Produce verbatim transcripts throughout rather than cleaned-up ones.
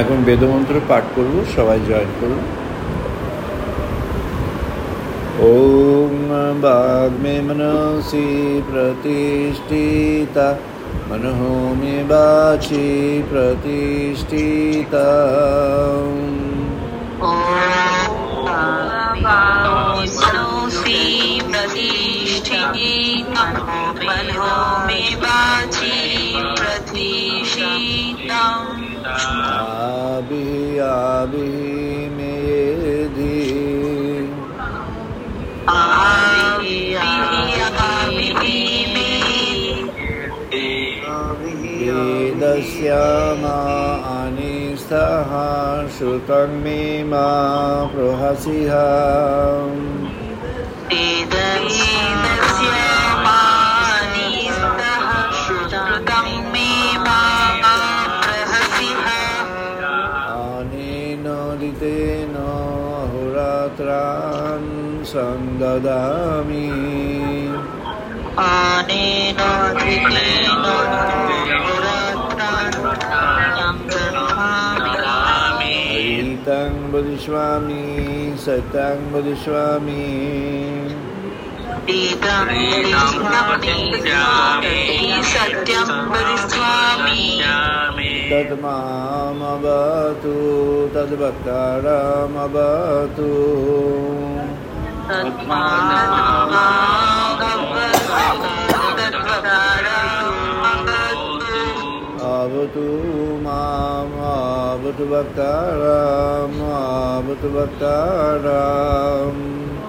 এখন বেদমন্ত্র পাঠ করব, সবাই জয়েন করুন। ওম বাগ্মে মনসি প্রতিষ্ঠিতা মনঃ মে বাচি প্রতিষ্ঠিতা। आभि आभि मेधि वेदस्यामा अनिस्तः श्रुतं मे मा प्रहसिः। अनेन अहोरात्रान् संददामि। अनेन हरितं वदिष्यामि सत्यं वदिष्यामि। तद्मामवतु तद्भक्तारमवतु। अवतु माम् अवतु भक्तारम् अवतु भक्तारम्।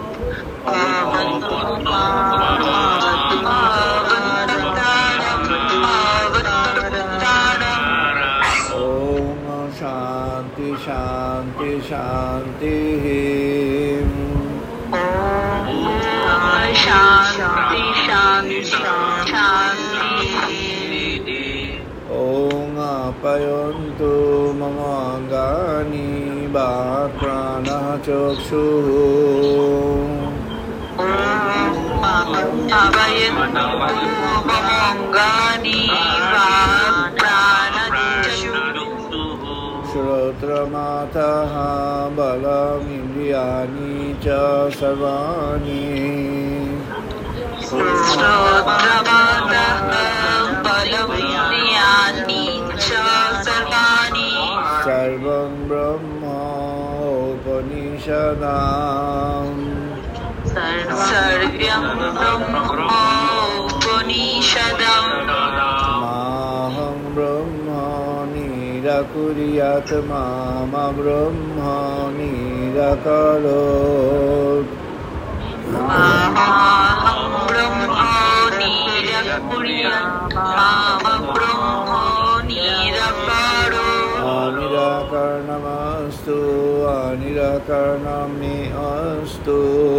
ओम शांति शांति शांति। शांति शांति शांति। ओम अपयन्तु मम अङ्गानि वाक् प्राणः चक्षुः। श्रोत्रमाथः बलमिन्द्रियाणि च सर्वाणि। सर्वं ब्रह्मोपनिषदाम्। सर्वं ब्रह्मोपनिषदाम्। माहं ब्रह्म निराकुर्यात् मा ब्रह्म निराकरोत्। माहं ब्रह्म निराकुर्यात् मा ब्रह्म निराकरोत्। अनिराकरणमस्तु अनिराकरणं मे अस्तु।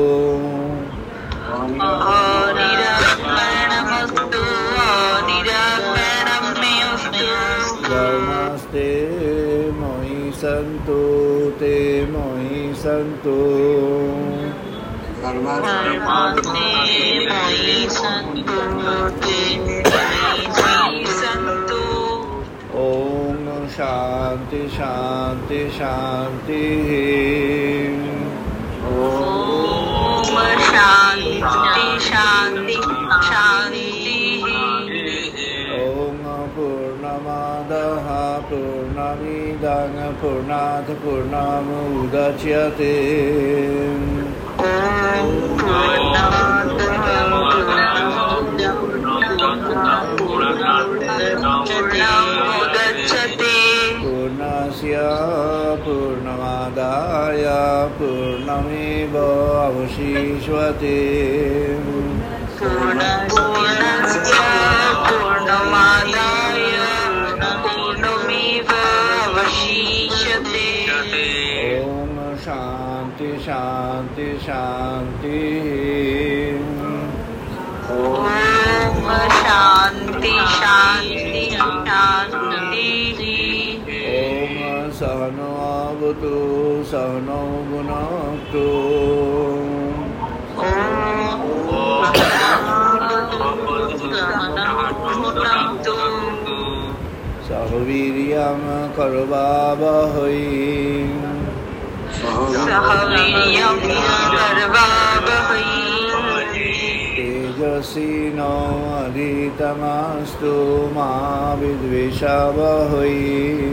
अनिराकरणमस्तु अनिराकरणं मे अस्तु। धर्मस्ते मयि सन्तु ते मयि सन्तु। धर्मस्ते मयि सन्तु ते मयि सन्तु। ओम शांति शांति शांति। ओम शांति शांति शांति। ओम पूर्णमादाः पूर्णमिदं पूर्णात् पूर्णमुदच्यते। ओम पूर्णमादाः पूर्णमुदच्यते। पूर्णस्य पूर्णमादाय पूर्णमेव अवशिष्यते। पूर्णस्य पूर्णमादाय पूर्णमेव अवशिष्यते। ओम शांति शांति शांति। ओम शांति शांति शांति। ओम सहनो भवतु सहनो भुनक्तु। वीर्यं करवावहै सह वीर्यं करवावहै तेजस्विनावधीतमस्तु मा विद्विषावहै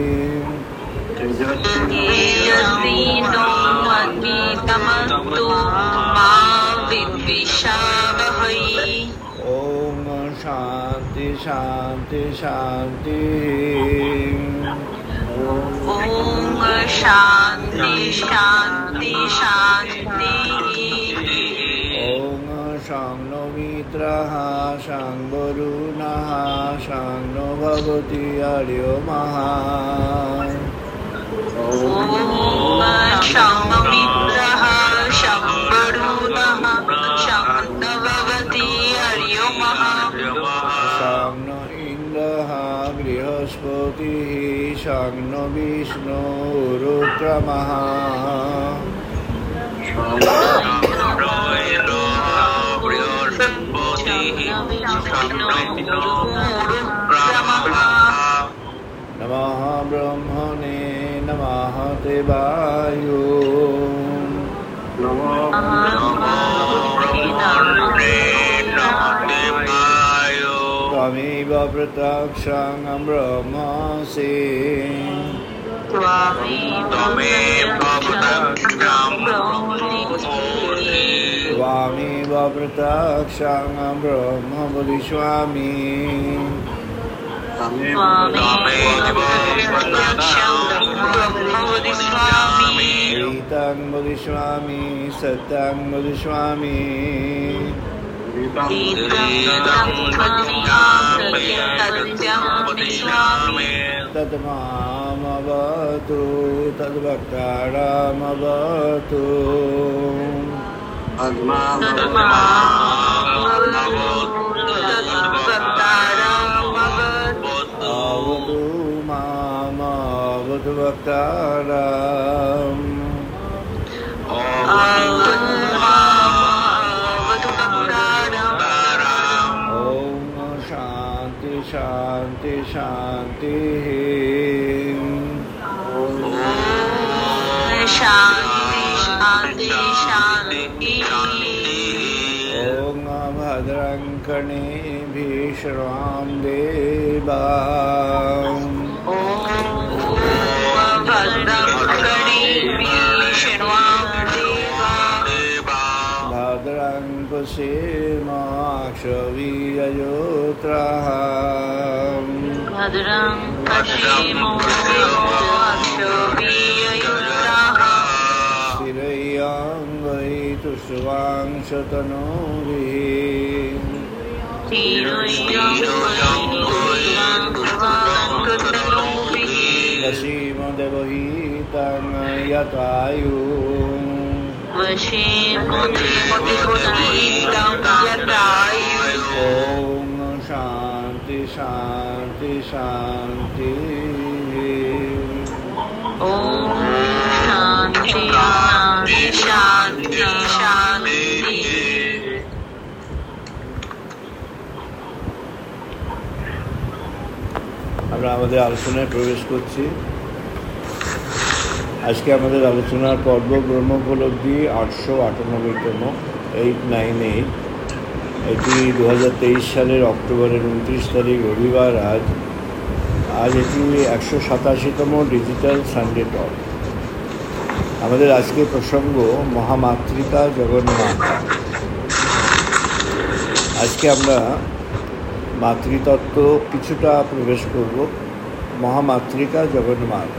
तेजस्विनावधीतमस्तु मा विद्विषावहै। ओम शांति शांति शांति। ओम शांति शांति शांति। ओम शं नो मित्रः शं वरुणः शं नो भगवती अर्यमः। ओम शं मित्रः शं वरुणः शं नो भगवती अर्यमः। शं नो इन्द्रः बृहस्पतिः शं नो विष्णुरुक्रमः। नमः ब्रह्मणे नमः देवाय त्वमेव प्रत्यक्षं ब्रह्मासि त्वमेव प्रत्यक्षं ब्रह्म वदिष्यामि। एतं वदिष्यामि सत्यं वदिष्यामि। तद्मामवतु तद्भक्तानामवतु। अवतु मामवतु भक्तानाम्। ओम शांति शांति शांति। शांति शांति शांति। ओम भद्रं कर्णेभिः शृणुयाम देवा। भद्रं पश्येमाक्षभिर्यजत्राः। भद्रं पश्येमाक्षभिर्यजत्राः। स्थिरैरङ्गैस्तुष्टुवांशतनूभिः। वशीमदेवहितं यतायुः। ओम शांति शांति शांति। ओम शांति शांति शांति शांति। আমরা আমাদের আলোচনায় প্রবেশ করছি। আজকে আমাদের আলোচনার পর্ব ব্রহ্মোপলব্ধি আটশো আটানব্বইতম এইট নাইন এইট। এটি দু হাজার তেইশ সালের অক্টোবরের উনত্রিশ তারিখ রবিবার। আজ আজ এটি একশো সাতাশিতম ডিজিটাল সানডে টক। আমাদের আজকে প্রসঙ্গ মহামাতৃকা জগন্মাতা। আজকে আমরা মাতৃতত্ত্ব কিছুটা প্রবেশ করব। মহামাতৃকা জগন্মাতা।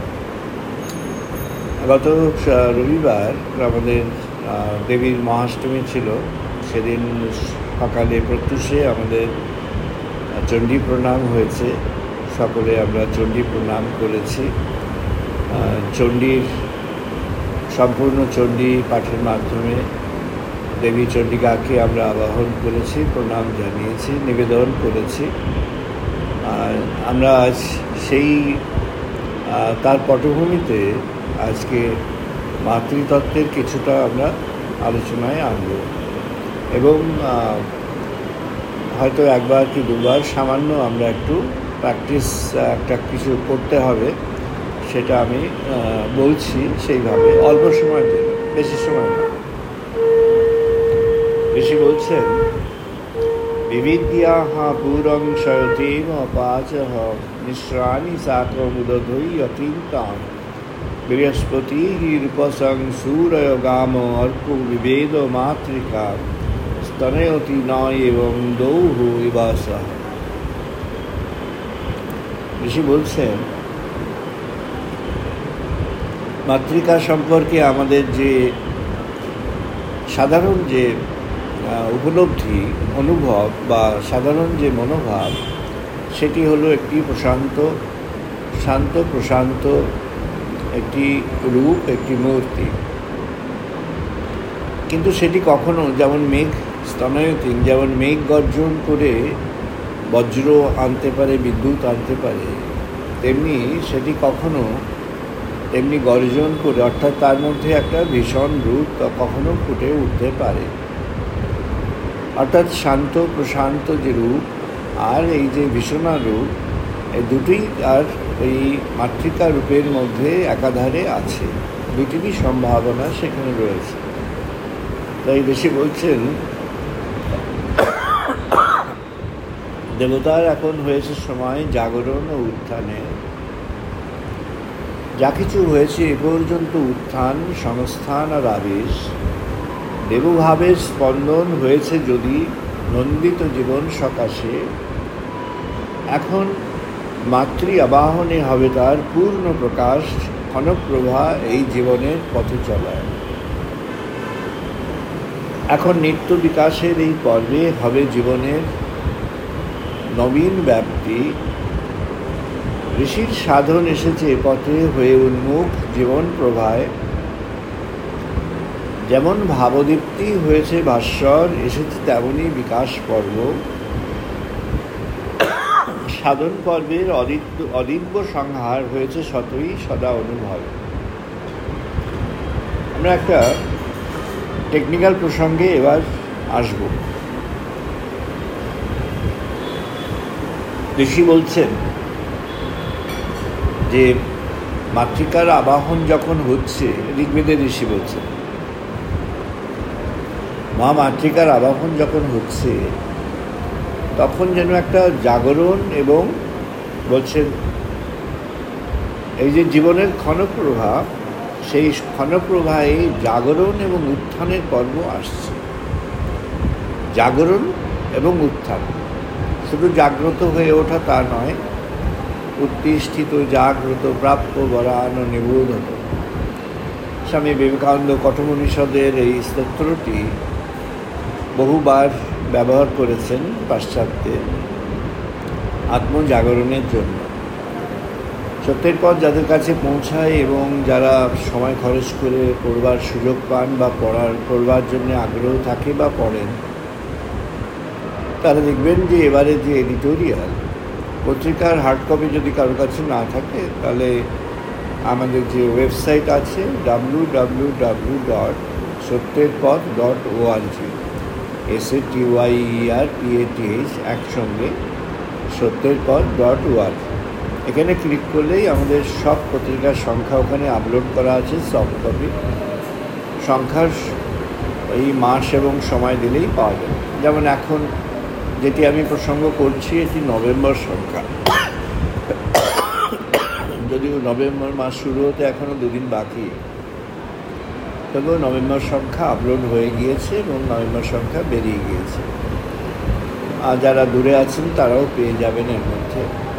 গত রবিবার আমাদের দেবীর মহাষ্টমী ছিল। সেদিন সকালে প্রত্যুষে আমাদের চণ্ডী প্রণাম হয়েছে। সকলে আমরা চণ্ডী প্রণাম করেছি। চণ্ডীর সম্পূর্ণ চণ্ডী পাঠের মাধ্যমে দেবী চণ্ডিকাকে আমরা আবাহন করেছি, প্রণাম জানিয়েছি, নিবেদন করেছি। আর আমরা আজ সেই তার পটভূমিতে আজকে মাতৃতত্ত্বের কিছুটা আমরা আলোচনায় আনব এবং হয়তো একবার কি দুবার সামান্য আমরা একটু প্র্যাকটিস একটা কিছু করতে হবে, সেটা আমি বলছি সেইভাবে, অল্প সময় দেব, বেশি সময় না। ঋষি বলছেন, বিবিদ্যাহ পুরং শয়তিম পাচহ মিশ্রাণি সাকমুদধৈ অতিন্তাম বৃহস্পতি রূপসং সূরয় গাম অর্ক বিবেদ মাতৃকা স্তনয়তি নয় এবং দৌহু ইবাসহ। ঋষি বলছেন, মাতৃকা সম্পর্কে আমাদের যে সাধারণ যে উপলব্ধি, অনুভব বা সাধারণ যে মনোভাব, সেটি হলো একটি প্রশান্ত শান্ত প্রশান্ত একটি রূপ, একটি মূর্তি। কিন্তু সেটি কখনো যেমন মেঘ স্তনয়তিন, যেমন মেঘ গর্জন করে বজ্র আনতে পারে, বিদ্যুৎ আনতে পারে, তেমনি সেটি কখনো তেমনি গর্জন করে, অর্থাৎ তার মধ্যে একটা ভীষণ রূপ কখনো ফুটে উঠতে পারে। অর্থাৎ শান্ত প্রশান্ত যে রূপ আর এই যে ভীষণা রূপ, এই দুটি আর এই মাতৃকা রূপের মধ্যে একাধারে আছে, দুটিরই সম্ভাবনা সেখানে রয়েছে। তাই ঋষি বলছেন, দেবতার এখন হয়েছে সময় জাগরণ ও উত্থানে। যা কিছু হয়েছে এ পর্যন্ত উত্থান, সংস্থান আর আবেশ, দেবভাবের স্পন্দন হয়েছে যদি নন্দিত জীবন সকাশে, এখন মাতৃ আবাহনে হবে তার পূর্ণ প্রকাশ, ক্ষণপ্রভা এই জীবনের পথে চলায়। এখন নিত্য বিকাশের এই পর্বে হবে জীবনের নবীন ব্যাপ্তি। ঋষির সাধন এসেছে এ পথে হয়ে উন্মুখ জীবন প্রভায়। যেমন ভাবদীপ্তি হয়েছে ভাস্বর, এসেছে তেমনই বিকাশ পর্ব। সাধন পর্বের অদিত্য অদিব্য সংহার হয়েছে শতই সদা অনুভবে। আমরা একটা টেকনিক্যাল প্রসঙ্গে এবার আসব। ঋষি বলছেন যে মাতৃকার আবাহন যখন হচ্ছে, ঋগ্বেদের ঋষি বলছেন, মা মাতৃকার আবাহন যখন হচ্ছে তখন যেন একটা জাগরণ এবং বলছেন এই যে জীবনের ক্ষণপ্রভা, সেই ক্ষণপ্রভায় জাগরণ এবং উত্থানের পর্ব আসছে। জাগরণ এবং উত্থান, শুধু জাগ্রত হয়ে ওঠা তা নয়, উত্তিষ্ঠিত জাগ্রত প্রাপ্য বরান নিবোধত। স্বামী বিবেকানন্দ কঠোপনিষদের এই স্তোত্রটি বহুবার ব্যবহার করেছেন পাশ্চাত্যে আত্মজাগরণের জন্য। সত্যের পথ যাদের কাছে পৌঁছায় এবং যারা সময় খরচ করে পড়বার সুযোগ পান বা পড়ার পড়বার জন্য আগ্রহ থাকে বা পড়েন, তারা দেখবেন যে এবারে যে এডিটোরিয়াল পত্রিকার হার্ড কপি যদি কারোর কাছে না থাকে, তাহলে আমাদের যে ওয়েবসাইট আছে ডাব্লু ডাব্লু ডাব্লু ডট সত্যের পথ dot org, S A T Y R P A T H একসঙ্গে সত্যের পথ ডট ওআরজি, এখানে ক্লিক করলেই আমাদের সব পত্রিকার সংখ্যা ওখানে আপলোড করা আছে, সফট কপি। সংখ্যার এই মাস এবং সময় দিলেই পাওয়া যাবে। যেমন এখন যেটি আমি প্রসঙ্গ করছি, এটি নভেম্বর সংখ্যা, যদিও নভেম্বর মাস শুরু হতে এখনও দুদিন বাকি, তবুও নভেম্বর সংখ্যা আপলোড হয়ে গিয়েছে এবং নভেম্বর সংখ্যা বেরিয়ে গিয়েছে। আর যারা দূরে আছেন তারাও পেয়ে যাবেন এর মধ্যে।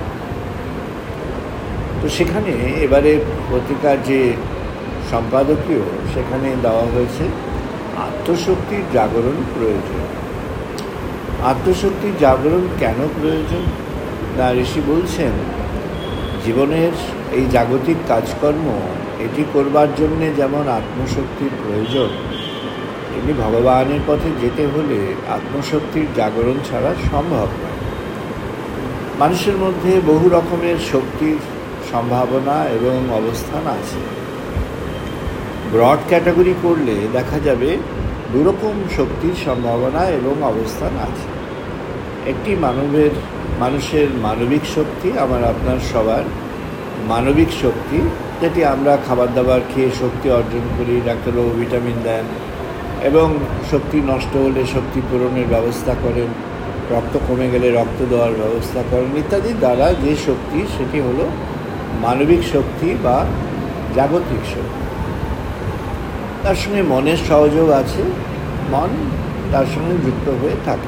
তো সেখানে এবারে পত্রিকার যে সম্পাদকীয়, সেখানে দেওয়া হয়েছে আত্মশক্তির জাগরণ প্রয়োজন। আত্মশক্তির জাগরণ কেন প্রয়োজন? না, ঋষি বলছেন জীবনের এই জাগতিক কাজকর্ম এটি করবার জন্যে যেমন আত্মশক্তির প্রয়োজন, তেমনি ভগবানের পথে যেতে হলে আত্মশক্তির জাগরণ ছাড়া সম্ভব নয়। মানুষের মধ্যে বহু রকমের শক্তির সম্ভাবনা এবং অবস্থান আছে। ব্রড ক্যাটাগরি করলে দেখা যাবে দুরকম শক্তির সম্ভাবনা এবং অবস্থান আছে। একটি মানবের মানুষের মানবিক শক্তি, আমার আপনার সবার মানবিক শক্তি, যেটি আমরা খাবার দাবার খেয়ে শক্তি অর্জন করি, ডাক্তারবাবু ভিটামিন দেন এবং শক্তি নষ্ট হলে শক্তি পূরণের ব্যবস্থা করেন, রক্ত কমে গেলে রক্ত দেওয়ার ব্যবস্থা করেন ইত্যাদি দ্বারা যে শক্তি, সেটি হলো মানবিক শক্তি বা জাগতিক শক্তি। তার সঙ্গে মনের সহযোগ আছে, মন তার সঙ্গে যুক্ত হয়ে থাকে।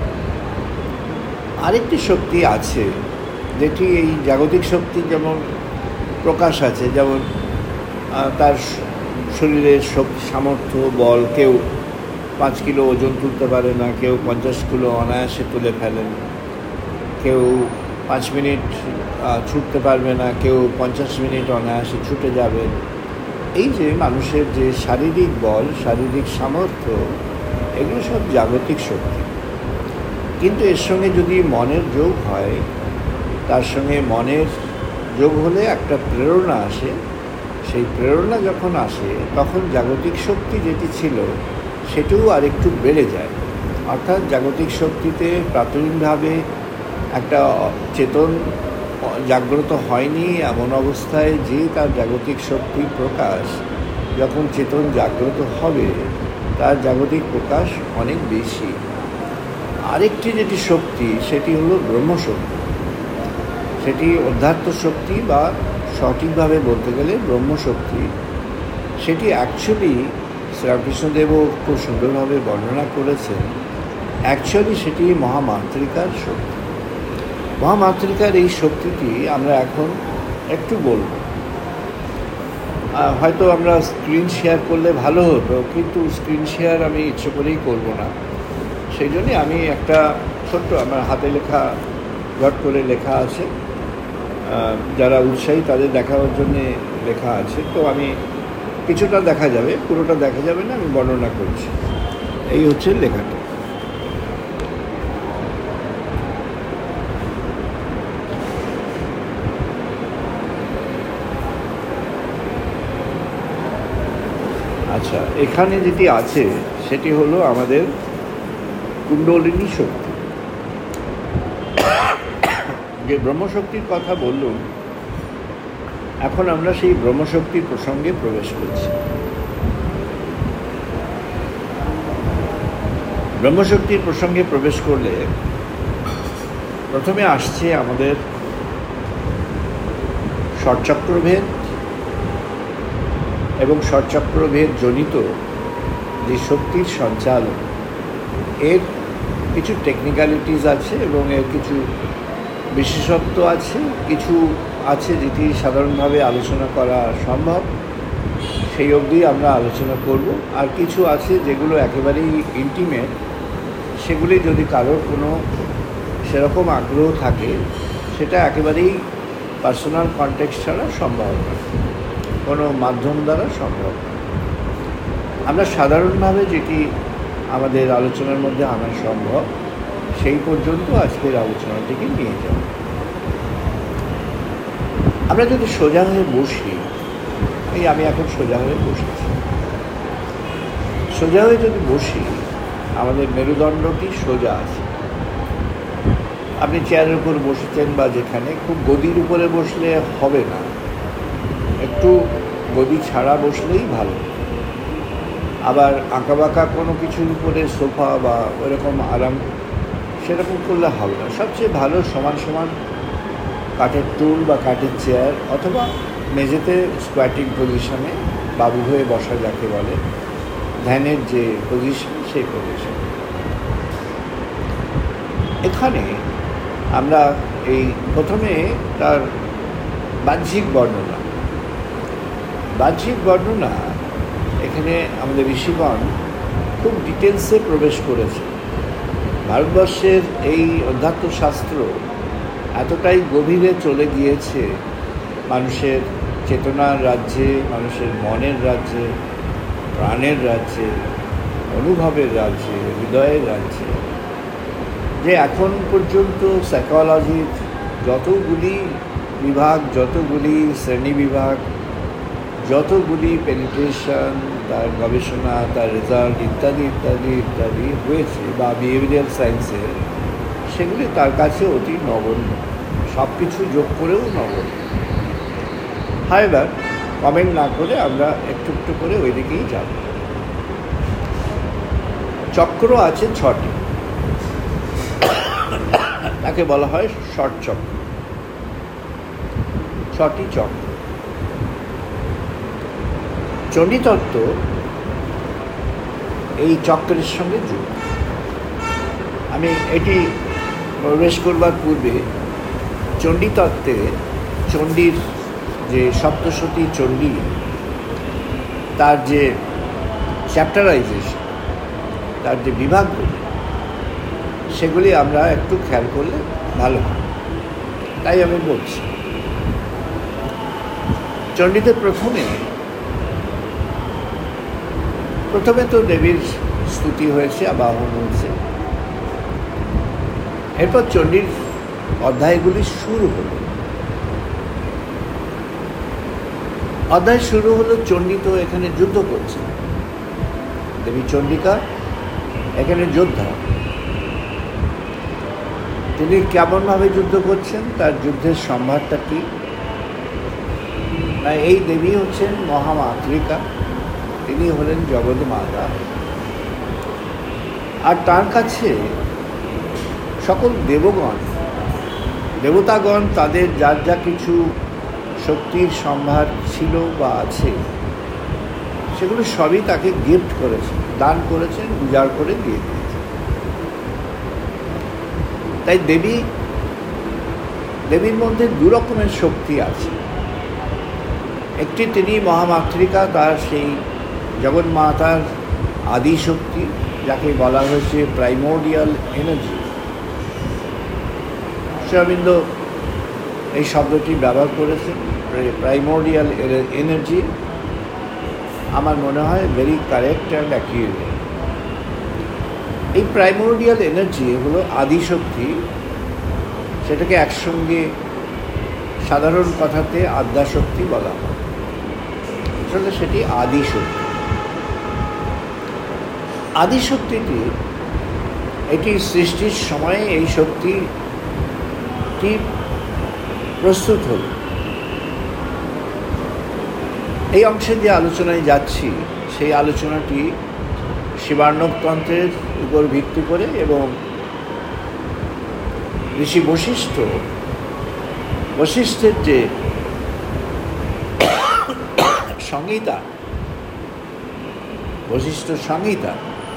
আরেকটি শক্তি আছে যেটি এই জাগতিক শক্তি যেমন প্রকাশ আছে, যেমন তার শরীরের শক্তি, সামর্থ্য, বল, কেউ পাঁচ কিলো ওজন তুলতে পারে না, কেউ পঞ্চাশ কিলো অনায়াসে তুলে ফেলেন, কেউ পাঁচ মিনিট ছুটতে পারবে না, কেউ পঞ্চাশ মিনিট অনায়াসে ছুটে যাবে। এই যে মানুষের যে শারীরিক বল, শারীরিক সামর্থ্য, এগুলো সব জাগতিক শক্তি। কিন্তু এর সঙ্গে যদি মনের যোগ হয়, তার সঙ্গে মনের যোগ হলে একটা প্রেরণা আসে। সেই প্রেরণা যখন আসে তখন জাগতিক শক্তি যেটি ছিল সেটিও আরেকটু বেড়ে যায়। অর্থাৎ জাগতিক শক্তিতে প্রাথমিকভাবে একটা চেতন জাগ্রত হয়নি, এমন অবস্থায় যে তার জাগতিক শক্তির প্রকাশ যখন চেতন জাগ্রত হবে, তার জাগতিক প্রকাশ অনেক বেশি। আরেকটি যেটি শক্তি সেটি হলো ব্রহ্মশক্তি। সেটি অধ্যাত্ম শক্তি বা সঠিকভাবে বলতে গেলে ব্রহ্মশক্তি। সেটি অ্যাকচুয়ালি শ্রীরামকৃষ্ণদেবও খুব সুন্দরভাবে বর্ণনা করেছেন। অ্যাকচুয়ালি সেটি মহামাতৃকার শক্তি। মহামাতৃকার এই শক্তিটি আমরা এখন একটু বলব। হয়তো আমরা স্ক্রিন শেয়ার করলে ভালো হতো, কিন্তু স্ক্রিন শেয়ার আমি ইচ্ছে করেই করব না। সেই জন্যে আমি একটা ছোট্ট আমার হাতে লেখা, ঘট করে লেখা আছে, যারা উৎসাহী তাদের দেখাবার জন্যে লেখা আছে। তো আমি কিছুটা দেখা যাবে, পুরোটা দেখা যাবে না, আমি বর্ণনা করছি। এই হচ্ছে লেখাটা। আচ্ছা, এখানে যেটি আছে সেটি হলো আমাদের কুণ্ডলিনী শক্তি। যে ব্রহ্মশক্তির কথা বললুম, এখন আমরা সেই ব্রহ্মশক্তির প্রসঙ্গে প্রবেশ করছি। ব্রহ্মশক্তির প্রসঙ্গে প্রবেশ করলে প্রথমে আসছে আমাদের ষটচক্রভেদ এবং ষটচক্রভেদ জনিত যে শক্তির সঞ্চালন, এর কিছু টেকনিক্যালিটিস আছে এবং এর কিছু বিশেষত্ব আছে, কিছু আছে যেটি সাধারণভাবে আলোচনা করা সম্ভব, সেই অবধি আমরা আলোচনা করব। আর কিছু আছে যেগুলো একেবারেই ইন্টিমেট, সেগুলি যদি কারোর কোনো সেরকম আগ্রহ থাকে, সেটা একেবারেই পার্সোনাল কনটেক্সট ছাড়া সম্ভব নয়, কোনো মাধ্যম দ্বারা সম্ভব নয়। আমরা সাধারণভাবে যেটি আমাদের আলোচনার মধ্যে আনা সম্ভব, সেই পর্যন্ত আজকের আলোচনাটিকে নিয়ে যাব। আমরা যদি সোজা হয়ে বসি, এই আমি এখন সোজা হয়ে বসেছি, সোজা হয়ে যদি বসি, আমাদের মেরুদণ্ডটি সোজা আছে। আপনি চেয়ারের উপর বসেছেন বা যেখানে, খুব গদির উপরে বসলে হবে না, একটু গদি ছাড়া বসলেই ভালো। আবার আঁকাবাঁকা কোনো কিছুর উপরে সোফা বা ওরকম আরাম সেরকম করলে হবে না। সবচেয়ে ভালো সমান সমান কাঠের টুল বা কাঠের চেয়ার অথবা মেঝেতে স্কোয়াটিং পজিশনে বাবু হয়ে বসা যাকে বলে, ধ্যানের যে পজিশন, সেই পজিশন। এখানে আমরা এই প্রথমে তার বাহ্যিক বর্ণনা বাহ্যিক বর্ণনা এখানে আমাদের ঋষিগণ খুব ডিটেলসে প্রবেশ করেছে। ভারতবর্ষের এই অধ্যাত্মশাস্ত্র এতটাই গভীরে চলে গিয়েছে মানুষের চেতনার রাজ্যে, মানুষের মনের রাজ্যে, প্রাণের রাজ্যে, অনুভবের রাজ্যে, হৃদয়ের রাজ্যে, যে এখন পর্যন্ত সাইকোলজির যতগুলি বিভাগ, যতগুলি শ্রেণী বিভাগ, যতগুলি পেনিট্রেশন, তার গবেষণা, তার রেজাল্ট ইত্যাদি ইত্যাদি ইত্যাদি হয়েছে, বা বিহেভিয়ারাল সায়েন্সের সেগুলি তার কাছে অতি নগণ্য, সব কিছু যোগ করেও নগণ্য। হাইবার কমেন্ট না করে আমরা একটু একটু করে ওই দিকেই যাব। চক্র আছে ছটি, তাকে বলা হয় ষট চক্র, ছটি চক্র। চণ্ডীতত্ত্ব এই চক্রের সঙ্গে যুক্ত। আমি এটি প্রবেশ করবার পূর্বে চণ্ডীতত্ত্বে চণ্ডীর যে সপ্তশতী চণ্ডী, তার যে চ্যাপ্টারাইজেশন, তার যে বিভাগগুলি, সেগুলি আমরা একটু খেয়াল করলে ভালো হয়, তাই আমি বলছি। চণ্ডীতে প্রথমে প্রথমে তো দেবীর স্তুতি হয়েছে, আবাহন হয়েছে, এরপর চণ্ডীর অধ্যায়গুলি শুরু হলো। অধ্যায় শুরু হলো, চণ্ডী তো এখানে যুদ্ধ করছে, দেবী চণ্ডিকা এখানে যোদ্ধা। তিনি কেমনভাবে যুদ্ধ করছেন, তার যুদ্ধের সম্ভারটা কি? না, এই দেবী হচ্ছেন মহামাতৃকা, তিনি হলেন জগৎ মাতা, আর তার কাছে সকল দেবগণ, দেবতাগণ তাদের যার যা কিছু শক্তির সম্ভার ছিল বা আছে, সেগুলো সবই তাকে গিফট করেছেন, দান করেছেন, উজাড় করে দিয়ে দিয়েছেন। তাই দেবী দেবীর মধ্যে দু রকমের শক্তি আছে। একটি তিনি মহামাতৃকা, তার সেই জগন্মাতার আদি শক্তি, যাকে বলা হয়েছে প্রাইমোর্ডিয়াল এনার্জি। শ্রী অরবিন্দ এই শব্দটি ব্যবহার করেছেন, প্রাইমোর্ডিয়াল এনার্জি। আমার মনে হয় ভেরি কারেক্ট অ্যান্ড অ্যাকিউরেট। এই প্রাইমোর্ডিয়াল এনার্জি হলো আদি শক্তি, সেটাকে একসঙ্গে সাধারণ কথাতে আদ্যাশক্তি বলা হয়। আসলে সেটি আদি শক্তি। আদি শক্তিটি, এটি সৃষ্টির সময়ে এই শক্তিটি প্রস্তুত হল। এই অংশে যে আলোচনায় যাচ্ছি, সেই আলোচনাটি শিবার্ণবতন্ত্রের উপর ভিত্তি করে এবং ঋষি বশিষ্ঠ বশিষ্ঠের যে সংহিতা, বশিষ্ঠ সংহিতা,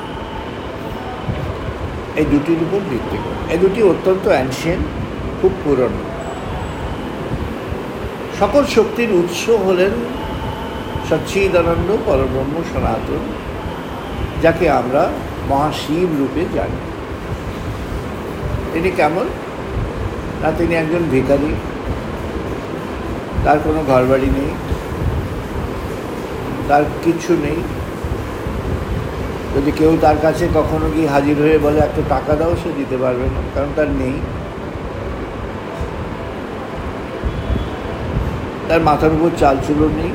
এই দুটির উপর ভিত্তি করে। এই দুটি অত্যন্ত অ্যানশিয়েন্ট, খুব পুরনো। সকল শক্তির উৎস হলেন সচ্চিদানন্দ পরব্রহ্ম সনাতন, যাকে আমরা মহাশিব রূপে জানি। তিনি কেমন? না, তিনি একজন ভিখারি, তার কোনো ঘরবাড়ি নেই, তার কিছু নেই। যদি কেউ তার কাছে কখনো গিয়ে হাজির হয়ে বলে একটা টাকা দাও, সে দিতে পারবে না, কারণ তার নেই। তার মাথার উপর চাল চুলো নেই,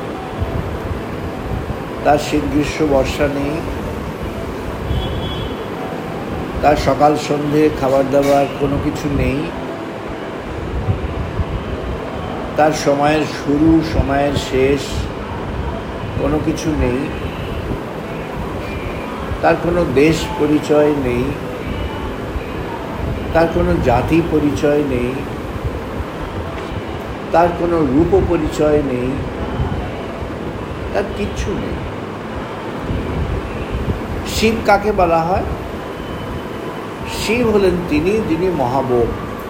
তার শীত গ্রীষ্ম বর্ষা নেই, তার সকাল সন্ধে খাবার দাবার কোনো কিছু নেই, তার সময়ের শুরু সময়ের শেষ কোনো কিছু নেই, তার কোনো দেশ পরিচয় নেই, তার কোনো জাতি পরিচয় নেই, তার কোনো রূপ পরিচয় নেই, তার কিচ্ছু নেই। শিব কাকে বলা হয়? শিব হলেন তিনি, যিনি মহাবোগ।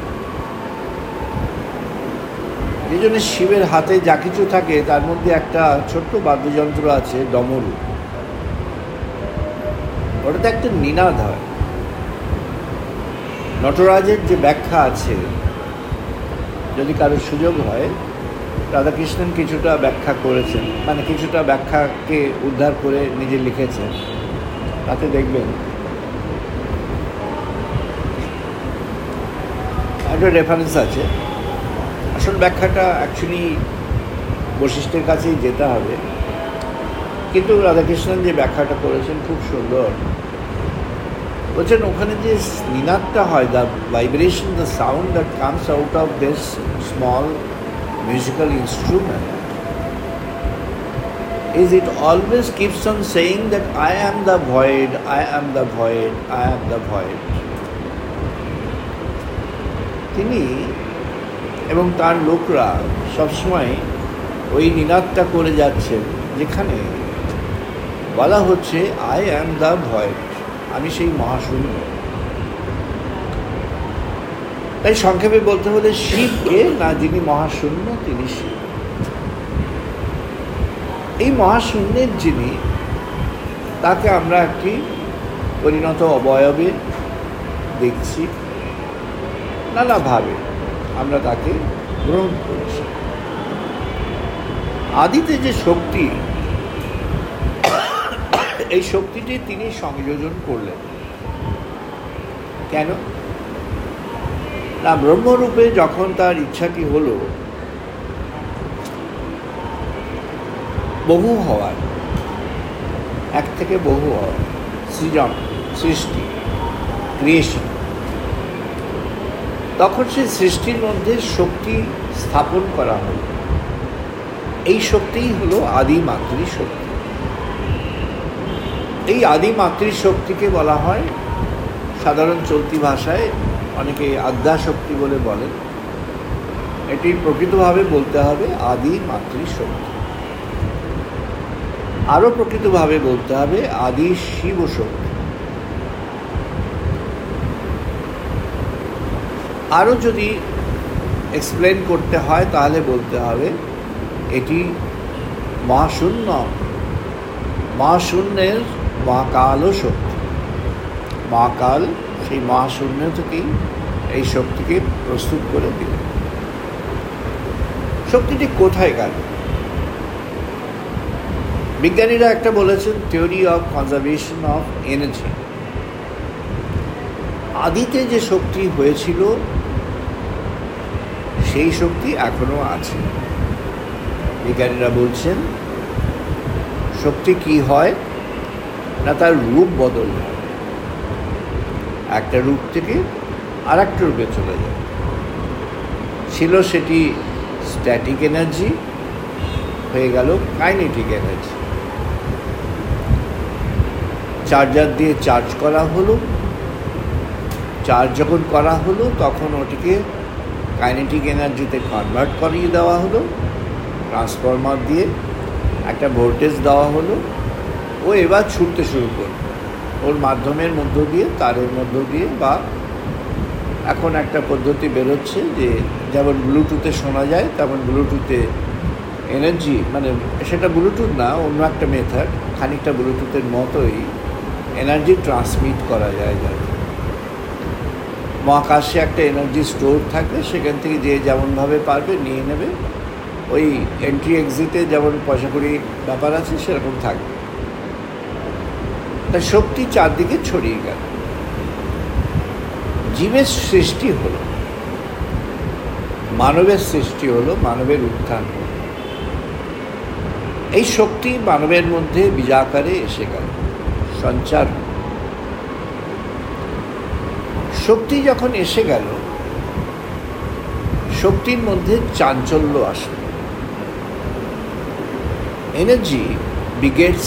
এই জন্য শিবের হাতে যা কিছু থাকে, তার মধ্যে একটা ছোট্ট বাদ্যযন্ত্র আছে, ডমরু। ওটাতে একটা নিনাদ হয়। নটরাজের যে ব্যাখ্যা আছে, যদি কারোর সুযোগ হয়, রাধাকৃষ্ণন কিছুটা ব্যাখ্যা করেছেন, মানে কিছুটা ব্যাখ্যাকে উদ্ধার করে নিজে লিখেছেন, তাতে দেখবেন একটা রেফারেন্স আছে। আসল ব্যাখ্যাটা অ্যাকচুয়ালি বশিষ্ঠের কাছেই যেতে হবে, কিন্তু রাধাকৃষ্ণন যে ব্যাখ্যাটা করেছেন খুব সুন্দর। বলছেন ওখানে যে নিনাদটা হয়, the vibration, the sound that comes out of this small musical instrument, is it always keeps on saying that I am the void, I am the void, I am the void. তিনি এবং তার লোকরা সবসময় ওই নিনাদটা করে যাচ্ছেন, যেখানে বলা হচ্ছে আই অ্যাম দ্য ভয়েড, আমি সেই মহাশূন্য। তাই সংক্ষেপে বলতে হলে শিবকে না, যিনি মহাশূন্য তিনি শিব। এই মহাশূন্যের যিনি, তাকে আমরা একটি পরিণত অবয়বে দেখছি, নানাভাবে আমরা তাকে গ্রহণ করছি। আদিতে যে শক্তি, এই শক্তিটি তিনি সংযোজন করলেন কেন না, ব্রহ্মরূপে যখন তার ইচ্ছাটি হলো বহু হওয়ার, এক থেকে বহু হওয়ার, সৃজন, সৃষ্টি, ক্রিয়েশন, তখন সেই সৃষ্টির মধ্যে শক্তি স্থাপন করা হলো। এই শক্তিই হলো আদি মাতৃশক্তি। এই আদি মাতৃশক্তিকে বলা হয় সাধারণ চলতি ভাষায় অনেকে আদ্যাশক্তি বলে বলেন। এটি প্রকৃতভাবে বলতে হবে আদি মাতৃশক্তি। আরও প্রকৃতভাবে বলতে হবে আদি শিব শক্তি। আরও যদি এক্সপ্লেন করতে হয় তাহলে বলতে হবে এটি মহাশূন্য, মহাশূন্যের মহাকালও শক্তি। মহাকাল সেই মহাশূন্য থেকেই এই শক্তিকে প্রস্তুত করে দিলেন। শক্তিটি কোথায় গেল? বিজ্ঞানীরা একটা বলেছেন theory of conservation of energy. আদিতে যে শক্তি হয়েছিল সেই শক্তি এখনো আছে। বিজ্ঞানীরা বলছেন শক্তি কি হয় না, তার রূপ বদল হয়, একটা রূপ থেকে আর একটা রূপে চলে যায়। ছিল সেটি স্ট্যাটিক এনার্জি, হয়ে গেল কাইনেটিক এনার্জি। চার্জার দিয়ে চার্জ করা হলো, চার্জ যখন করা হলো তখন ওটিকে কাইনেটিক এনার্জিতে কনভার্ট করিয়ে দেওয়া হলো, ট্রান্সফরমার দিয়ে একটা ভোল্টেজ দেওয়া হলো, ও এবার ছুটতে শুরু করল ওর মাধ্যমের মধ্য দিয়ে, তারের মধ্য দিয়ে, বা এখন একটা পদ্ধতি বেরোচ্ছে যে যেমন ব্লুটুথে শোনা যায় তেমন ব্লুটুথে এনার্জি, মানে সেটা ব্লুটুথ না, অন্য একটা মেথড, খানিকটা ব্লুটুথের মতোই এনার্জি ট্রান্সমিট করা যায়। যাতে মহাকাশে একটা এনার্জি স্টোর থাকবে, সেখান থেকে যে যেমনভাবে পারবে নিয়ে নেবে। ওই এন্ট্রি এক্সিটে যেমন পয়সা কড়ি ব্যাপার আছে সেরকম থাকবে। তা শক্তি চারদিকে ছড়িয়ে গেল। জীবের সৃষ্টি হলো, মানবের সৃষ্টি হলো, মানবের উত্থান হলো। এই শক্তি মানবের মধ্যে বীজাকারে এসে গেল, সঞ্চার। শক্তি যখন এসে গেল, শক্তির মধ্যে চাঞ্চল্য আসে। Energy begets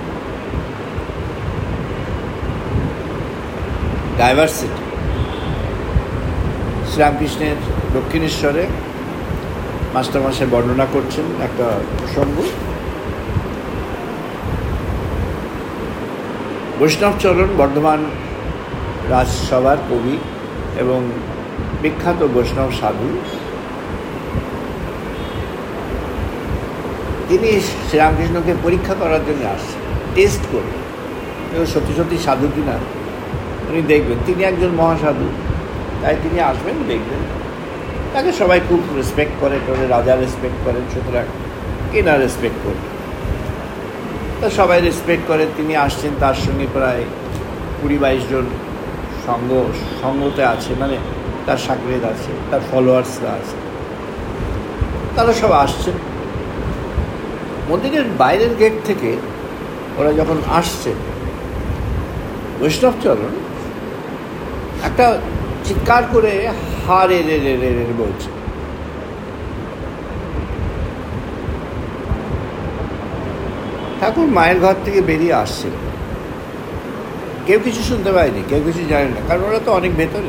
diversity. শ্রীরামকৃষ্ণের দক্ষিণেশ্বরে মাস্টারমশাই বর্ণনা করছেন একটা প্রসঙ্গ। বৈষ্ণবচরণ বর্ধমান রাজসভার কবি এবং বিখ্যাত বৈষ্ণব সাধু, তিনি শ্রীরামকৃষ্ণকে পরীক্ষা করার জন্য আসছেন, টেস্ট করে সত্যি সত্যি সাধু কিনা উনি দেখবেন। তিনি একজন মহাসাধু, তাই তিনি আসবেন, দেখবেন। তাকে সবাই খুব রেসপেক্ট করে, করে রাজা রেসপেক্ট করেন, সুতরাং কে না রেসপেক্ট করবে। তা সবাই রেসপেক্ট করে। তিনি আসছেন, তার সঙ্গে প্রায় কুড়ি বাইশ জন সঙ্গ সঙ্গতে আছে, মানে তার সাকরেদ আছে, তার ফলোয়ার্সরা আছে, তারা সব আসছেন। মন্দিরের বাইরের গেট থেকে ওরা যখন আসছে, বৈষ্ণবচরণ একটা চিৎকার করে হা রে রে রে রে রে বলছে। ঠাকুর মায়ের ঘর থেকে বেরিয়ে আসছিল, কেউ কিছু শুনতে পায়নি, কেউ কিছু জানে না, কারণ ওরা তো অনেক ভেতরে।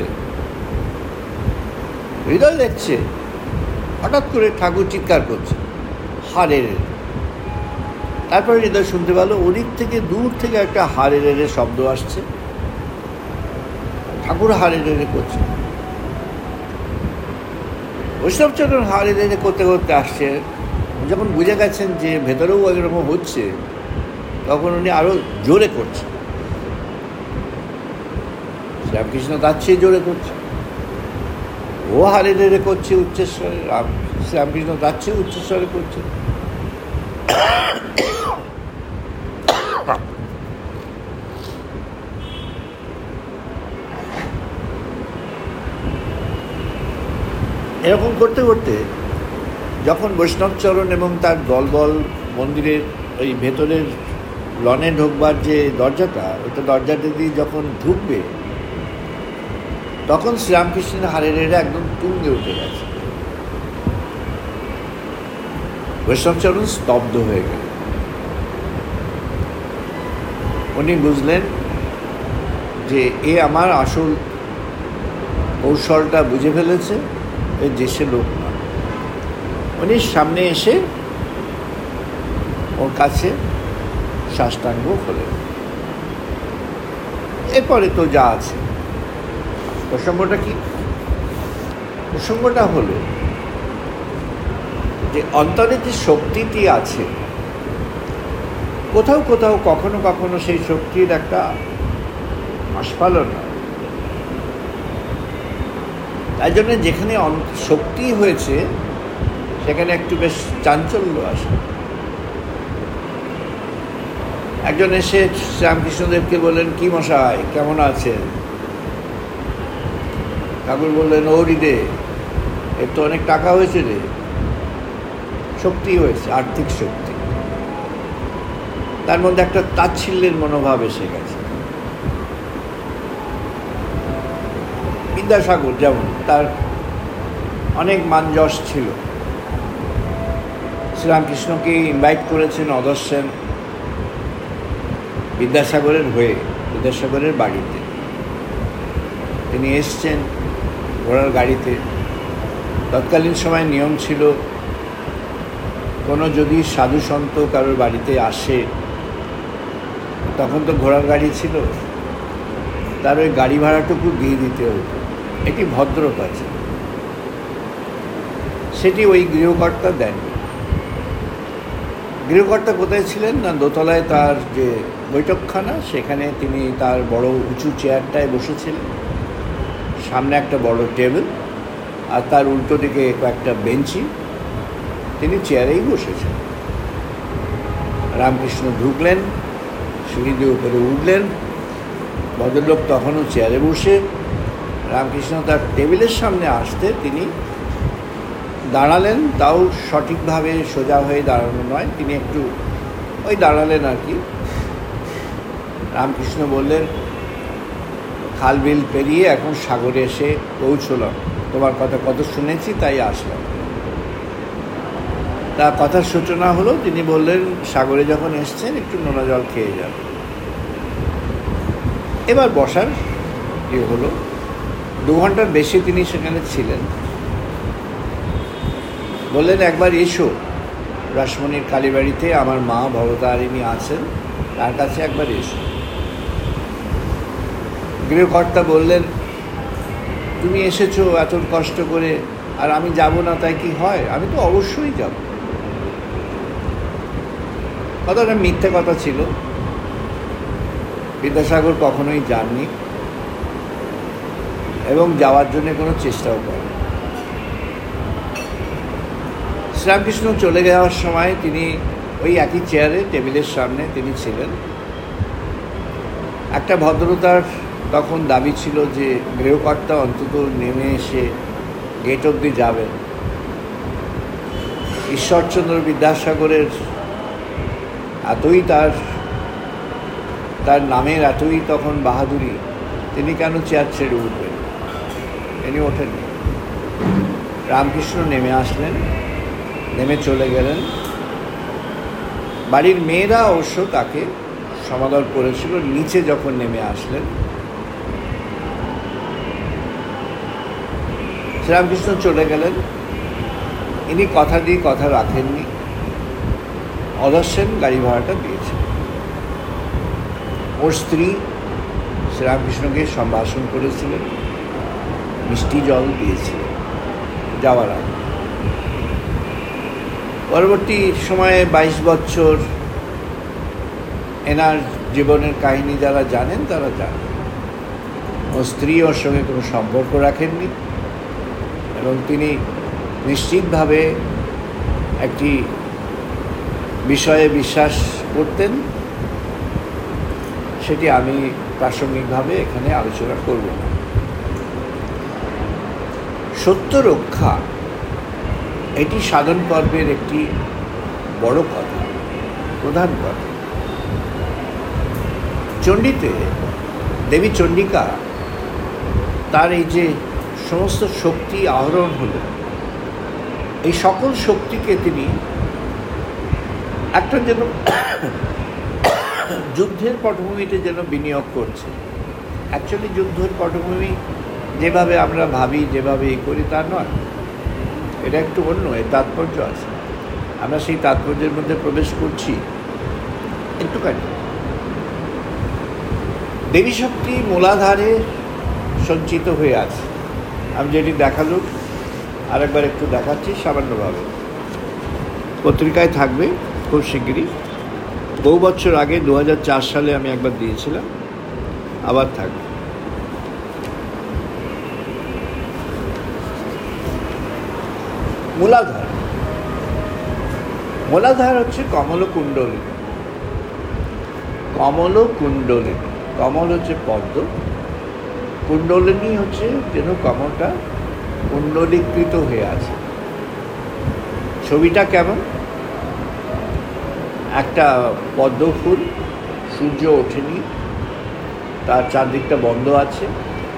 হৃদয় দেখছে হঠাৎ করে ঠাকুর চিৎকার করছে হারে রে। তারপরে হৃদয় শুনতে পেল ওদিক থেকে দূর থেকে একটা হারে রে শব্দ আসছে, ঠাকুর হারে রে করছে। বৈষ্ণবচরণ হারে রে করতে করতে আসছে, যখন বুঝে গেছেন যে ভেতরেও এরকম হচ্ছে, তখন উনি আরো জোরে করছে। শ্রীরামকৃষ্ণ তার চেয়ে জোরে করছে, ও হারে রে করছে উচ্চস্বরে, রাম শ্রীরামকৃষ্ণ তার চেয়ে উচ্চস্বরে করছে। এরকম করতে করতে যখন বৈষ্ণবচরণ এবং তার দলবল মন্দিরের ওই ভেতরের লনে ঢুকবার যে দরজাটা, ওটা দরজাটা দিয়ে যখন ঢুকবে, তখন শ্রীরামকৃষ্ণের হারেরেরা একদম তুঙ্গে উঠে গেছে। বৈষ্ণবচরণ স্তব্ধ হয়ে গেল। উনি বুঝলেন যে এ আমার আসল কৌশলটা বুঝে ফেলেছে, এ দেশে লোক না। উনি সামনে এসে ওর কাছে সাষ্টাঙ্গ হলেন। এরপরে তো যা আছে, প্রসঙ্গটা কি? প্রসঙ্গটা হলো যে অন্তরে যে শক্তিটি আছে, কোথাও কোথাও কখনো কখনো সেই শক্তির একটা আস্ফালন হয়। তাই জন্য যেখানে শক্তি হয়েছে সেখানে একটু বেশ চাঞ্চল্য আসে। একজন এসে শ্রীরামকৃষ্ণদেবকে বললেন, কি মশাই কেমন আছেন? ঠাকুর বললেন, ও রে, এর তো অনেক টাকা হয়েছে রে। শক্তি হয়েছে, আর্থিক শক্তি। তার মধ্যে একটা তাচ্ছিল্যের মনোভাব এসে গেছে। বিদ্যাসাগর যেমন, তার অনেক মানযশ ছিল। শ্রীরামকৃষ্ণকে ইনভাইট করেছেন অধর সেন বিদ্যাসাগরের হয়ে, বিদ্যাসাগরের বাড়িতে। তিনি এসছেন ঘোড়ার গাড়িতে। তৎকালীন সময় নিয়ম ছিল, কোনো যদি সাধু সন্ত কারোর বাড়িতে আসে, তখন তো ঘোড়ার গাড়ি ছিল, তার ওই গাড়ি ভাড়াটুকু দিয়ে দিতে হতো। এটি ভদ্রতা ছিল, সেটি ওই গৃহকর্তা দেন। গৃহকর্তা কোথায় ছিলেন না, দোতলায় তার যে বৈঠকখানা, সেখানে তিনি তার বড় উঁচু চেয়ারটায় বসেছিলেন। সামনে একটা বড় টেবিল, আর তার উল্টো দিকে কয়েকটা বেঞ্চি। তিনি চেয়ারেই বসেছেন। রামকৃষ্ণ ঢুকলেন, সিঁড়ি দিয়ে উপরে উঠলেন। ভদ্রলোক তখনও চেয়ারে বসে। রামকৃষ্ণ তার টেবিলের সামনে আসতে তিনি দাঁড়ালেন, তাও সঠিকভাবে সোজা হয়ে দাঁড়ানো নয়, তিনি একটু ওই দাঁড়ালেন আর কি। রামকৃষ্ণ বললেন, খাল বিল পেরিয়ে এখন সাগরে এসে পৌঁছলাম, তোমার কথা কত শুনেছি তাই আসলাম। তার কথার সূচনা হলো, তিনি বললেন, সাগরে যখন এসছেন একটু নোনা জল খেয়ে যান। এবার বসার ইয়ে হলো। দু ঘন্টার বেশি তিনি সেখানে ছিলেন। বললেন, একবার এসো, রাসমণির কালীবাড়িতে আমার মা ভবতারিণী আছেন, তার কাছে একবার এসো। গৃহকর্তা বললেন, তুমি এসেছো এত কষ্ট করে, আর আমি যাব না তাই কি হয়? আমি তো অবশ্যই যাব। কথাটা মিথ্যে কথা ছিল। বিদ্যাসাগর কখনোই যাননি এবং যাওয়ার জন্য কোনো চেষ্টাও করেন। শ্রীরামকৃষ্ণ চলে যাওয়ার সময় তিনি ওই একই চেয়ারে টেবিলের সামনে তিনি ছিলেন। একটা ভদ্রতার তখন দাবি ছিল যে গৃহকর্তা অন্তত নেমে এসে গেট অবধি যাবেন। ঈশ্বরচন্দ্র বিদ্যাসাগরের এতই তার তার নামের এতই তখন বাহাদুরি, তিনি কেন চেয়ার ছেড়ে উঠবেন? তিনি ওঠেননি। রামকৃষ্ণ নেমে আসলেন, নেমে চলে গেলেন। বাড়ির মেয়েরা অবশ্য তাকে সমাদর করেছিল। নিচে যখন নেমে আসলেন, শ্রীরামকৃষ্ণ চলে গেলেন। ইনি কথা দিয়ে কথা রাখেননি। অধর সেন গাড়ি ভাড়াটা দিয়েছেন। ওর স্ত্রী শ্রীরামকৃষ্ণকে সম্ভাষণ করেছিলেন, মিষ্টি জল দিয়েছিলেন যাওয়ার আগে। পরবর্তী সময়ে বাইশ বছর এনার জীবনের কাহিনী যারা জানেন তারা জানেন। ওর স্ত্রী ওর সঙ্গে কোনো সম্পর্ক রাখেননি এবং তিনি নিশ্চিতভাবে একটি বিষয়ে বিশ্বাস করতেন। সেটি আমি প্রাসঙ্গিকভাবে এখানে আলোচনা করব না। সত্য রক্ষা এটি সাধন পর্বের একটি বড় কথা, প্রধান কথা। চণ্ডীতে দেবী চণ্ডিকা তার এই যে সমস্ত শক্তি আহরণ হলো, এই সকল শক্তিকে তিনি একটা যেন যুদ্ধের পটভূমিতে যেন বিনিয়োগ করছে। অ্যাকচুয়ালি যুদ্ধের পটভূমি যেভাবে আমরা ভাবি, যেভাবে এই করি তা নয়, এটা একটু অন্য, এর তাৎপর্য আছে। আমরা সেই তাৎপর্যের মধ্যে প্রবেশ করছি একটুখানি। দেবী শক্তি মূলাধারে সঞ্চিত হয়ে আছে। আমি যেটি দেখালাম আরেকবার একটু দেখাচ্ছি সামান্যভাবে। পত্রিকায় থাকবে খুব শিগগিরই। বহু বছর আগে দু হাজার চার সালে আমি একবার দিয়েছিলাম, আবার থাকবে। মূলাধার মূলাধার হচ্ছে কমলকুণ্ডলিনী। কমলকুণ্ডলিনী, কমল হচ্ছে পদ্ম, কুণ্ডলিনী হচ্ছে যেন কমলটা কুণ্ডলীকৃত হয়ে আছে। ছবিটা কেমন? একটা পদ্ম ফুল, সূর্য ওঠেনি, তার চারদিকটা বন্ধ আছে।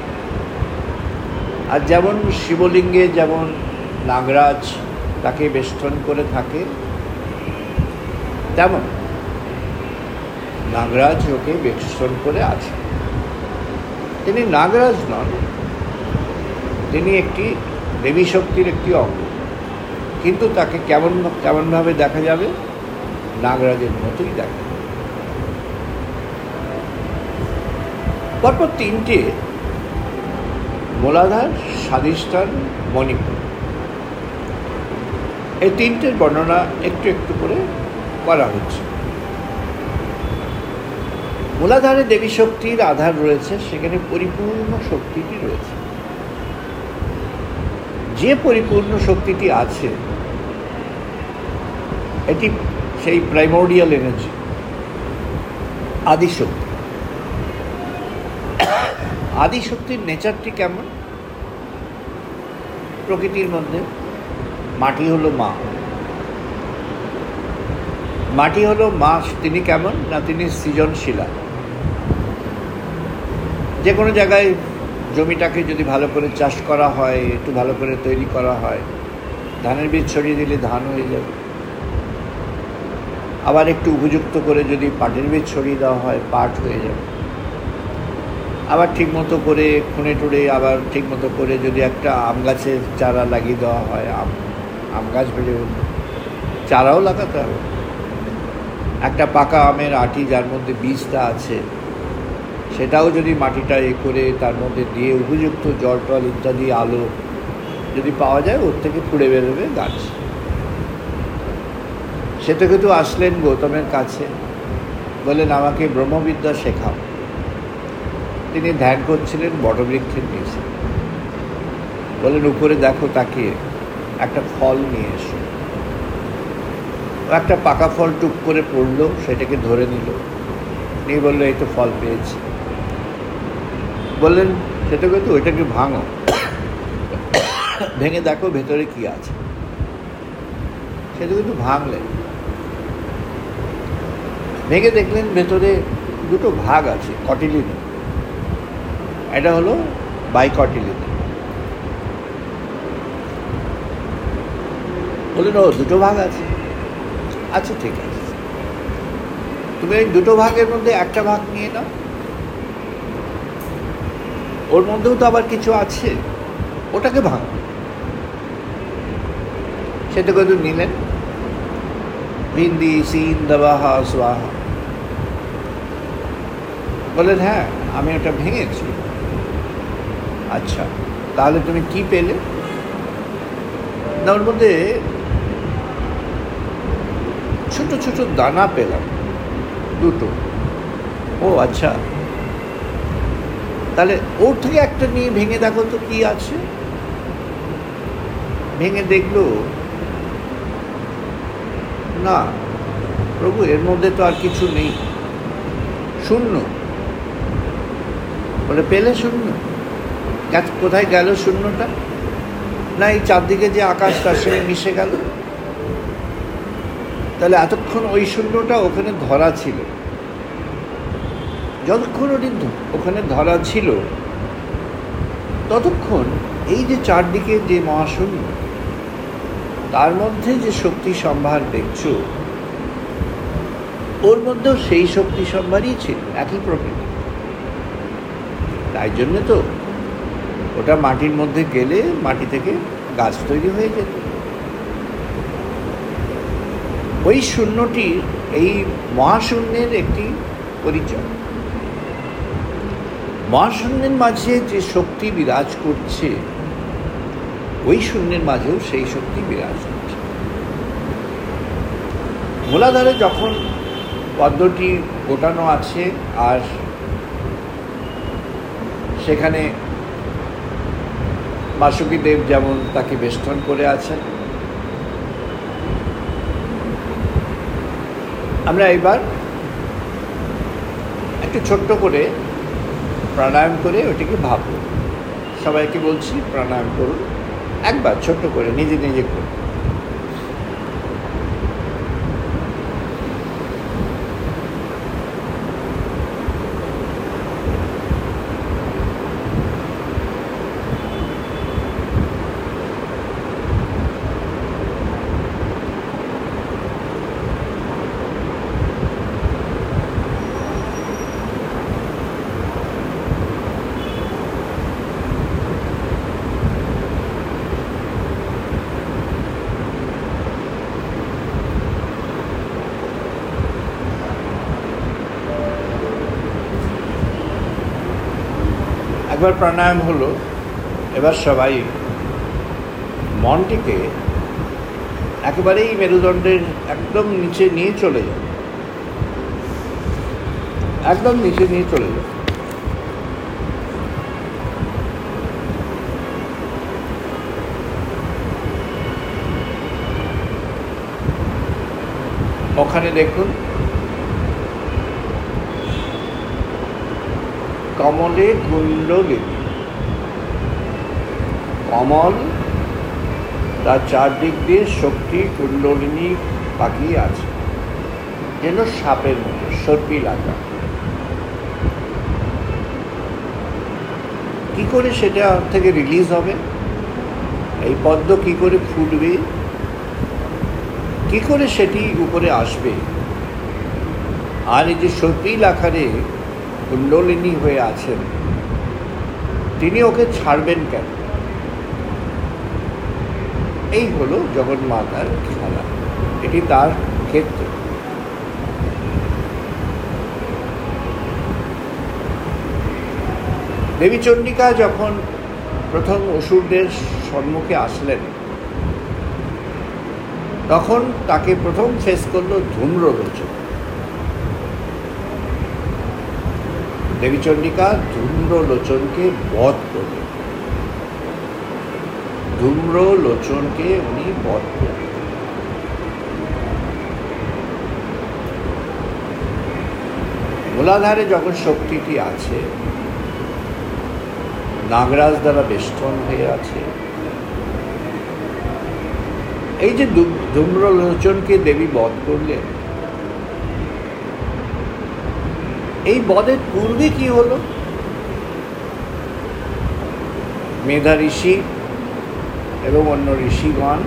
আর যেমন শিবলিঙ্গে যেমন নাগরাজ তাকে বেষ্টন করে থাকে, তেমন নাগরাজ ওকে বেষ্টন করে আছে। তিনি নাগরাজ নন, তিনি একটি দেবী শক্তির একটি অঙ্গ, কিন্তু তাকে কেমন কেমনভাবে দেখা যাবে? নাগরাজের মতোই দেখা যাবে। পরপর তিনটে মূলাধার, স্বাধিষ্ঠান, মণিপুর, এই তিনটের বর্ণনা একটু একটু করে করা হচ্ছে। মূলাধারে দেবী শক্তির আধার রয়েছে, সেখানে পরিপূর্ণ শক্তিটি রয়েছে। যে পরিপূর্ণ শক্তিটি আছে এটি সেই প্রাইমোর্ডিয়াল এনার্জি, আদিশক্তি। আদিশক্তির নেচারটি কেমন? প্রকৃতির মধ্যে মাটি হলো মা, মাটি হলো মা। তিনি কেমন না, তিনি সৃজনশীলা। যে কোনো জায়গায় জমিটাকে যদি ভালো করে চাষ করা হয়, একটু ভালো করে তৈরি করা হয়, ধানের বীজ ছড়িয়ে দিলে ধান হয়ে যাবে। আবার একটু উপযুক্ত করে যদি পাটের বীজ ছড়িয়ে দেওয়া হয়, পাট হয়ে যাবে। আবার ঠিকমতো করে খুঁড়ে টুড়ে আবার ঠিকমতো করে যদি একটা আম গাছের চারা লাগিয়ে দেওয়া হয়, আম আম গাছ বেড়ে উঠবে। চারাও লাগাতে হবে। একটা পাকা আমের আটি যার মধ্যে বীজটা আছে, সেটাও যদি মাটিটা এ করে তার মধ্যে দিয়ে উপযুক্ত জল টল ইত্যাদি আলো যদি পাওয়া যায়, ওর থেকে ফুড়ে বেরোবে গাছ। সেটা কিন্তু আসলেন গৌতমের কাছে, বললেন আমাকে ব্রহ্মবিদ্যা শেখাও। তিনি ধ্যান করছিলেন বটবৃক্ষের নিচে। বললেন উপরে দেখো, তাকিয়ে একটা ফল নিয়ে এসো। একটা পাকা ফল টুক করে পড়লো, সেটাকে ধরে নিল, নিয়ে বললো এই তো ফল পেয়েছি। বললেন সেটা কিন্তু ওইটাকে ভাঙো, ভেঙে দেখো ভেতরে কি আছে। সেটা কিন্তু ভাঙলেন, ভেঙে দেখলেন ভেতরে দুটো ভাগ আছে, কটিলিন। এটা হলো বাইকটিলিটি। বললেন ও দুটো ভাগ আছে, আচ্ছা ঠিক আছে, তুমি ওই দুটো ভাগের মধ্যে একটা ভাগ নিয়ে নাও, ওর মধ্যেও তো আবার কিছু আছে, ওটাকে ভাগ। সেটা কত নিলেন, ভিন্দি সিন দাবাহা সোয়াহা। বললেন হ্যাঁ আমি ওটা ভেঙেছি। আচ্ছা তাহলে তুমি কি পেলে? না ওর মধ্যে ছোট ছোট দানা পেলাম দুটো। ও আচ্ছা, তাহলে ওর থেকে একটা নিয়ে ভেঙে দেখো তো কি আছে। ভেঙে দেখলো না প্রভু এর মধ্যে তো আর কিছু নেই, শূন্য। বলে পেলে শূন্য? কোথায় গেল শূন্যটা? না এই চারদিকে যে আকাশ তার সঙ্গে মিশে গেল। তাহলে এতক্ষণ ওই শূন্যটা ওখানে ধরা ছিল, যতক্ষণ ওটি ওখানে ধরা ছিল ততক্ষণ এই যে চারদিকে যে মহাশূন্য তার মধ্যে যে শক্তি সম্ভার দেখছো, ওর মধ্যেও সেই শক্তি সম্ভারই ছিল, একই প্রকৃতি। তাই জন্য তো ওটা মাটির মধ্যে গেলে মাটি থেকে গাছ তৈরি হয়ে যেত। ওই শূন্যটি এই মহাশূন্যের একটি পরিচয়। মহাশূন্যের মাঝে যে শক্তি বিরাজ করছে, ওই শূন্যের মাঝেও সেই শক্তি বিরাজ করছে। মূলাধারে যখন পদ্মটি গোটানো আছে আর সেখানে বাসুকী দেব যেমন তাকে বেষ্টন করে আছেন, আমরা এবার একটু ছোট্ট করে প্রাণায়াম করে ওটিকে ভাবব। সবাইকে বলছি প্রাণায়াম করুন, একবার ছোট্ট করে নিজে নিজে করুন। একবার প্রাণায়াম হলো, এবার সবাই মনটিকে একেবারেই মেরুদণ্ডের একদম নিচে নিয়ে চলে যাবে, একদম নিচে নিয়ে চলে যাবে। ওখানে দেখুন কমলে কুণ্ডলিনী, কমল তার চারদিক দিয়ে শক্তি কুণ্ডলিনী পাকিয়ে আছে, যেন সাপের মতো সর্পি লাগা। কি করে সেটা থেকে রিলিজ হবে? এই পদ্ম কি করে ফুটবে? কি করে সেটি উপরে আসবে? আর এই যে সর্পিল আকারে কুণ্ডলিনী হয়ে আছেন, তিনি ওকে ছাড়বেন কেন? এই হলো জগন্মাতার খেলা, এটি তার ক্ষেত্র। দেবী চণ্ডিকা যখন প্রথম অসুরদের সম্মুখে আসলেন, তখন তাকে প্রথম ফেস করল ধূম্রলোচন। দেবী চণ্ডিকা ধূম্রলোচনকে বধ করলেন, ধূম্রলোচনকে উনি বধ করলেন। মূলাধারে যখন শক্তিটি আছে, নাগরাজ দ্বারা বেষ্টন হয়ে আছে, এই যে ধূম্রলোচনকে দেবী বধ করলেন, এই বধের পূর্বে কি হলো? মেধা ঋষি এবং অন্য ঋষিগণ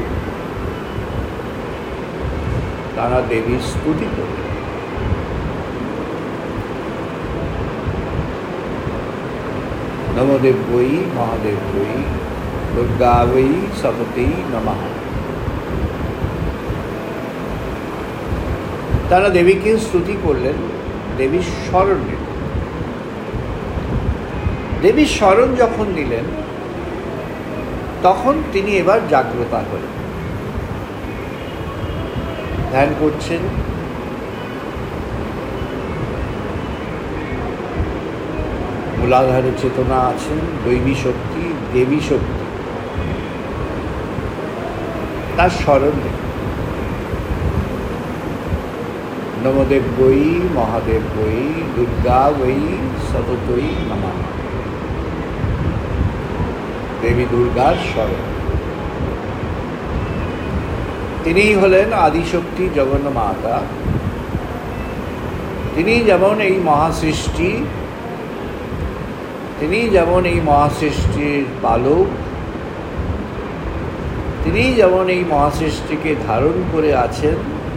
তারা দেবীর স্তুতি করলেন। নমদেব বৈ মহাদেব বৈ দুর্গা বৈ সততী নমঃ। তারা দেবীকে স্তুতি করলেন, দেবীর স্মরণ নিলেন। দেবীর স্মরণ যখন নিলেন তখন তিনি এবার জাগ্রত হলেন। ধ্যান করছেন, মূলাধারে চেতনা আছেন, দৈবী শক্তি, দেবী শক্তি, তার স্মরণ নেই। নমদেব বৈ মহাদেব বৈ দুর্গা বৈ সততই নমঃ। দেবী দুর্গার স্মরণ। তিনিই হলেন আদিশক্তি জগন্মাতা। তিনি যেমন এই মহাসৃষ্টি তিনি যেমন এই মহাসৃষ্টির বালক, তিনি যেমন এই মহাসৃষ্টিকে ধারণ করে আছেন,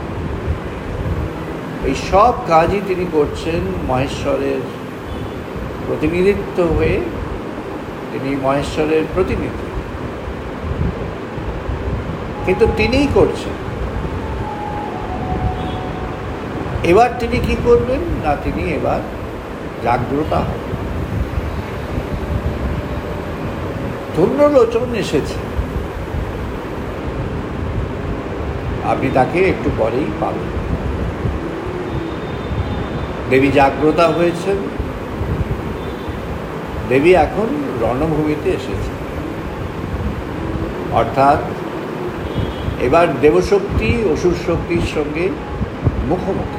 এই সব কাজই তিনি করছেন মহেশ্বরের প্রতিনিধিত্ব হয়ে। তিনি মহেশ্বরের প্রতিনিধি, কিন্তু তিনিই করছেন। এবার তিনি কি করবেন না, তিনি এবার জাগ্রত হবেন। ধূম্রলোচন এসেছে, আপনি তাকে একটু পরেই পাবেন। দেবী জাগ্রত হয়েছেন, দেবী এখন রণভূমিতে এসেছে, অর্থাৎ এবার দেবশক্তি অসুর শক্তির সঙ্গে মুখোমুখি।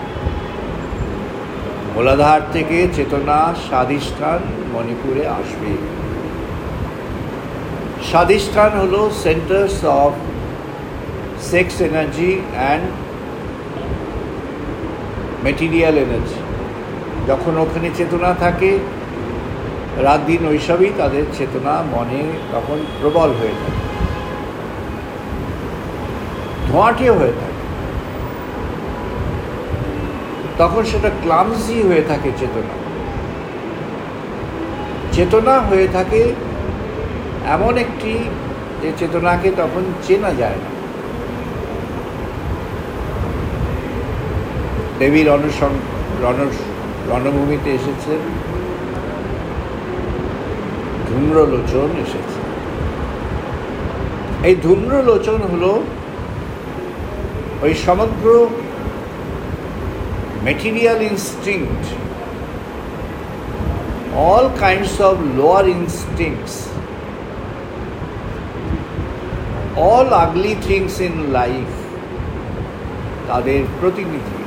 মূলাধার থেকে চেতনা স্বাধিষ্ঠান মণিপুরে আসবে। স্বাধিষ্ঠান হলো centres of sex energy and material energy. যখন ওখানে চেতনা থাকে, রাত দিন ওইসবই তাদের চেতনা মনে তখন প্রবল হয়ে থাকে, ধোঁয়াটে হয়ে থাকে। তখন সেটা ক্লামসি হয়ে থাকে। চেতনা চেতনা হয়ে থাকে এমন একটি যে চেতনাকে তখন চেনা যায় না। দেবীর রণসং রণ রণভূমিতে এসেছেন, ধূম্রলোচন এসেছে। এই ধূম্রলোচন হলো ওই সমগ্র material instinct, all kinds of lower instincts, all ugly things in life, তাদের প্রতিনিধি।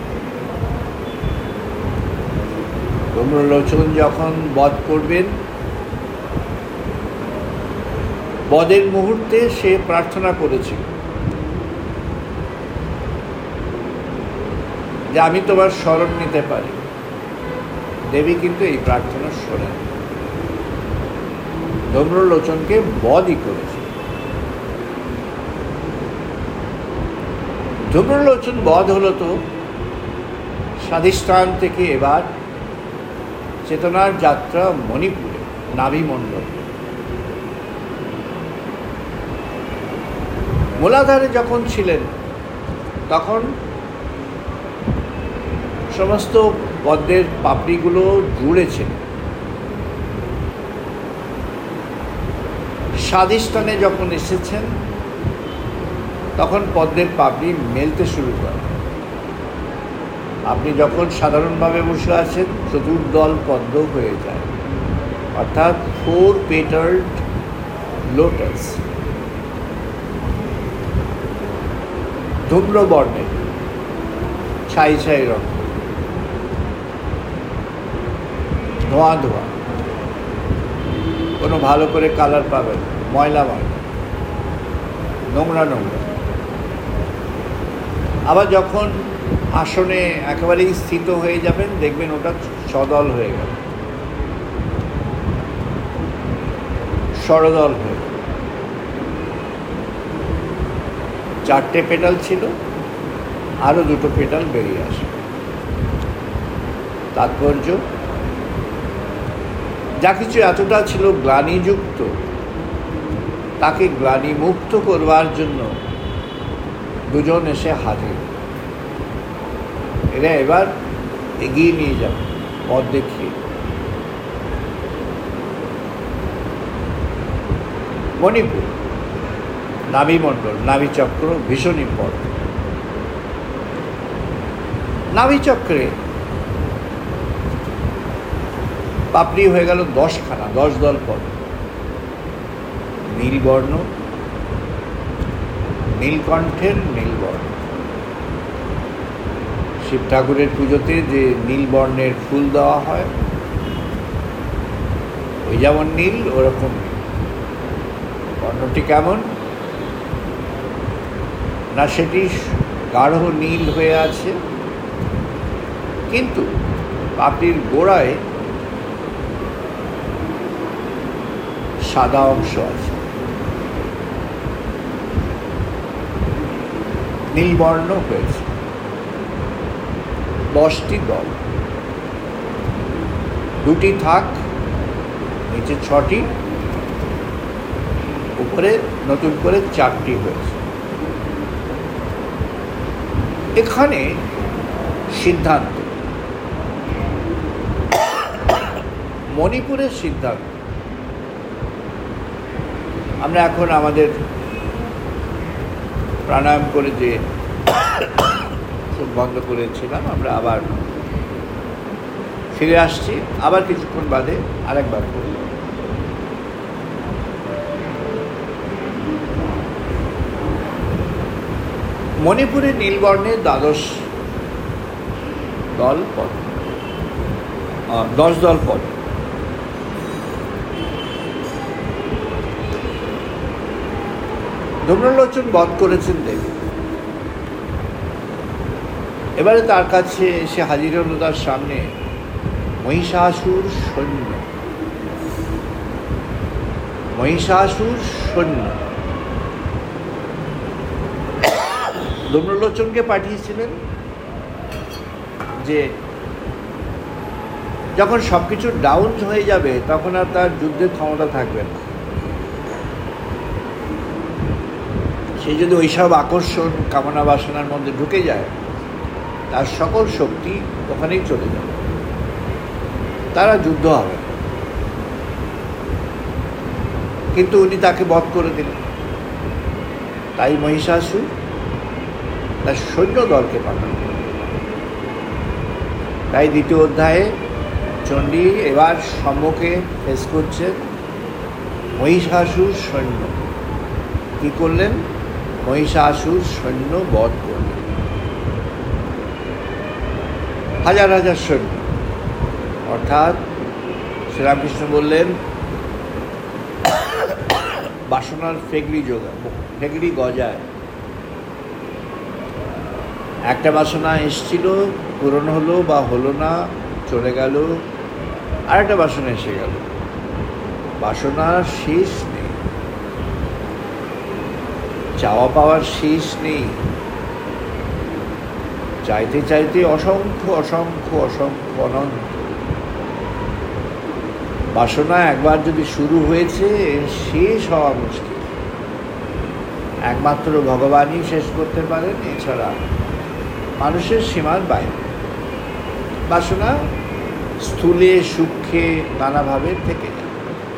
ধূম্রলোচন যখন বধ করবেন, বধের মুহূর্তে সে প্রার্থনা করেছিল যে আমি তোমার শরণ নিতে পারি। দেবী কিন্তু এই প্রার্থনা শোনেন, ধূম্রলোচনকে বধই করেছে। ধূম্রলোচন বধ হলো তো স্বাধিষ্ঠান থেকে এবার চেতনার যাত্রা মণিপুরে, নাভিমণ্ডল। মূলাধারে যখন ছিলেন তখন সমস্ত পদ্মের পাপড়িগুলো জুড়েছিল। স্বাধিষ্ঠানে যখন এসেছেন তখন পদ্মের পাপড়ি মেলতে শুরু করে। আপনি যখন সাধারণভাবে বসে আছেন, চতুর্দল পদ্ম হয়ে যায়, অর্থাৎ ফোর পেটালড লোটাস, ধূম্র বর্ণের, ছাই ছাই রঙ, ধোঁয়া ধোঁয়া, কোনো ভালো করে কালার পাবেন, ময়লা ময়লা, নোংরা নোংরা। আবার যখন আসনে একেবারেই স্থিত হয়ে যাবেন, দেখবেন ওটা সদল হয়ে গেল, ষড়দল হয়ে চারটে পেটাল ছিল, আরো দুটো পেটাল বেরিয়ে আসে। তাৎপর্য, যা কিছু এতটা ছিল গ্লানিযুক্ত, তাকে গ্লানি মুক্ত করবার জন্য দুজন এসে হাজির। এরা এবার এগিয়ে নিয়ে যাবে, পথ দেখিয়ে। মণিপুর, নাভিমণ্ডল, নাভিচক্র ভীষণ ইম্পর্টেন্ট। নাভিচক্রে পাপড়ি হয়ে গেল দশখানা, দশ দল পদ। নীলবর্ণ, নীলকণ্ঠের নীলবর্ণ। শিব ঠাকুরের পুজোতে যে নীলবর্ণের ফুল দেওয়া হয়, ওই যেমন নীল ওরকম নীল। বর্ণটি কেমন না, সেটি গাঢ় নীল হয়ে আছে, কিন্তু পাপড়ির গোড়ায় সাদা অংশ আছে। নীলবর্ণ হয়েছে। দশটি দল, দুটি থাক, নিচে ছটি, উপরে নতুন করে চারটি হয়েছে। এখানে সিদ্ধান্ত, মণিপুরের সিদ্ধান্ত। আমরা এখন আমাদের প্রাণায়াম করে যে বন্ধ করেছিলাম, আমরা আবার ফিরে আসছি। আবার কিছুক্ষণ বাদে আরেকবার করি। মণিপুরের নীলবর্ণের দ্বাদশ দল পদ, দশ দল পদ। ধূম্রলোচন বধ করেছেন দেবী। এবারে তার কাছে এসে হাজির হল তার সামনে মহিষাসুর সৈন্য। মহিষাসুর সৈন্য ধূম্রলোচনকে পাঠিয়েছিলেন যে যখন সবকিছু ডাউন হয়ে যাবে তখন আর তার যুদ্ধের ক্ষমতা থাকবে না। সে যদি ওইসব আকর্ষণ কামনা বাসনার মধ্যে ঢুকে যায়, তার সকল শক্তি ওখানেই চলে যাবে, তারা যুদ্ধ হবে। কিন্তু উনি তাকে বধ করে দিলেন। তাই মহিষাসুর তার সৈন্য দলকে পাঠান। তাই দ্বিতীয় অধ্যায়ে চণ্ডী এবার সম্মুখে ফেস করছেন মহিষাসুর সৈন্য। কি করলেন? মহিষাসুর সৈন্য বধ করলেন। হাজার হাজার সৈন্য। অর্থাৎ শ্রীরামকৃষ্ণ বললেন বাসনার ফেগড়ি যোগা, ফেগড়ি গজায়। একটা বাসনা এসছিল, পূরণ হলো বা হলো না, চলে গেল, আর একটা বাসনা এসে গেল। বাসনার শেষ নেই, চাওয়া পাওয়ার শেষ নেই। চাইতে চাইতে অসংখ্য অসংখ্য অসংখ্য অনন্ত। বাসনা একবার যদি শুরু হয়েছে, শেষ হওয়া মুশকিল। একমাত্র ভগবানই শেষ করতে পারেন, এছাড়া মানুষের সীমার বাইরে। বাসনা স্থূলে সূক্ষ্মে নানাভাবে থেকে যায়।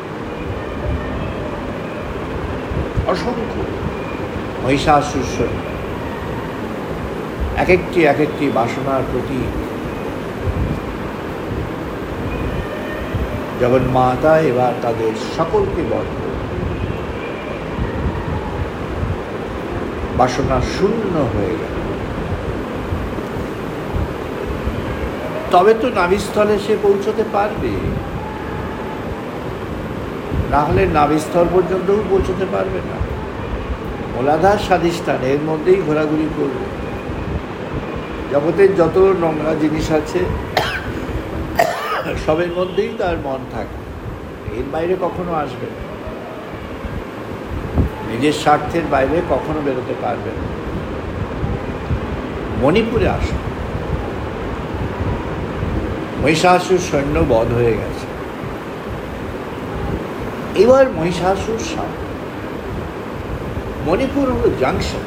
অসংখ্য মহিষাসুর সৈন্য, এক একটি এক একটি বাসনার প্রতীক। জগন্মাতা এবার তাদের সকলকে বধ করে বাসনা শূন্য হয়ে গেল। তবে তো নাভিস্থলে সে পৌঁছতে পারবে, না হলে নাভিস্থল পর্যন্তও পৌঁছতে পারবে না। মূলাধার স্বাধিষ্ঠান, এর মধ্যেই ঘোরাঘুরি করবে। জগতের যত নোংরা জিনিস আছে সবের মধ্যেই তার মন থাকে, এর বাইরে কখনো আসবে না। নিজের স্বার্থের বাইরে কখনো বেরোতে পারবে না। মণিপুরে আসো, মহিষাসুর সৈন্য বধ হয়ে গেছে। এবার মহিষাসুর সামনে, মণিপুর হলো জাংশন।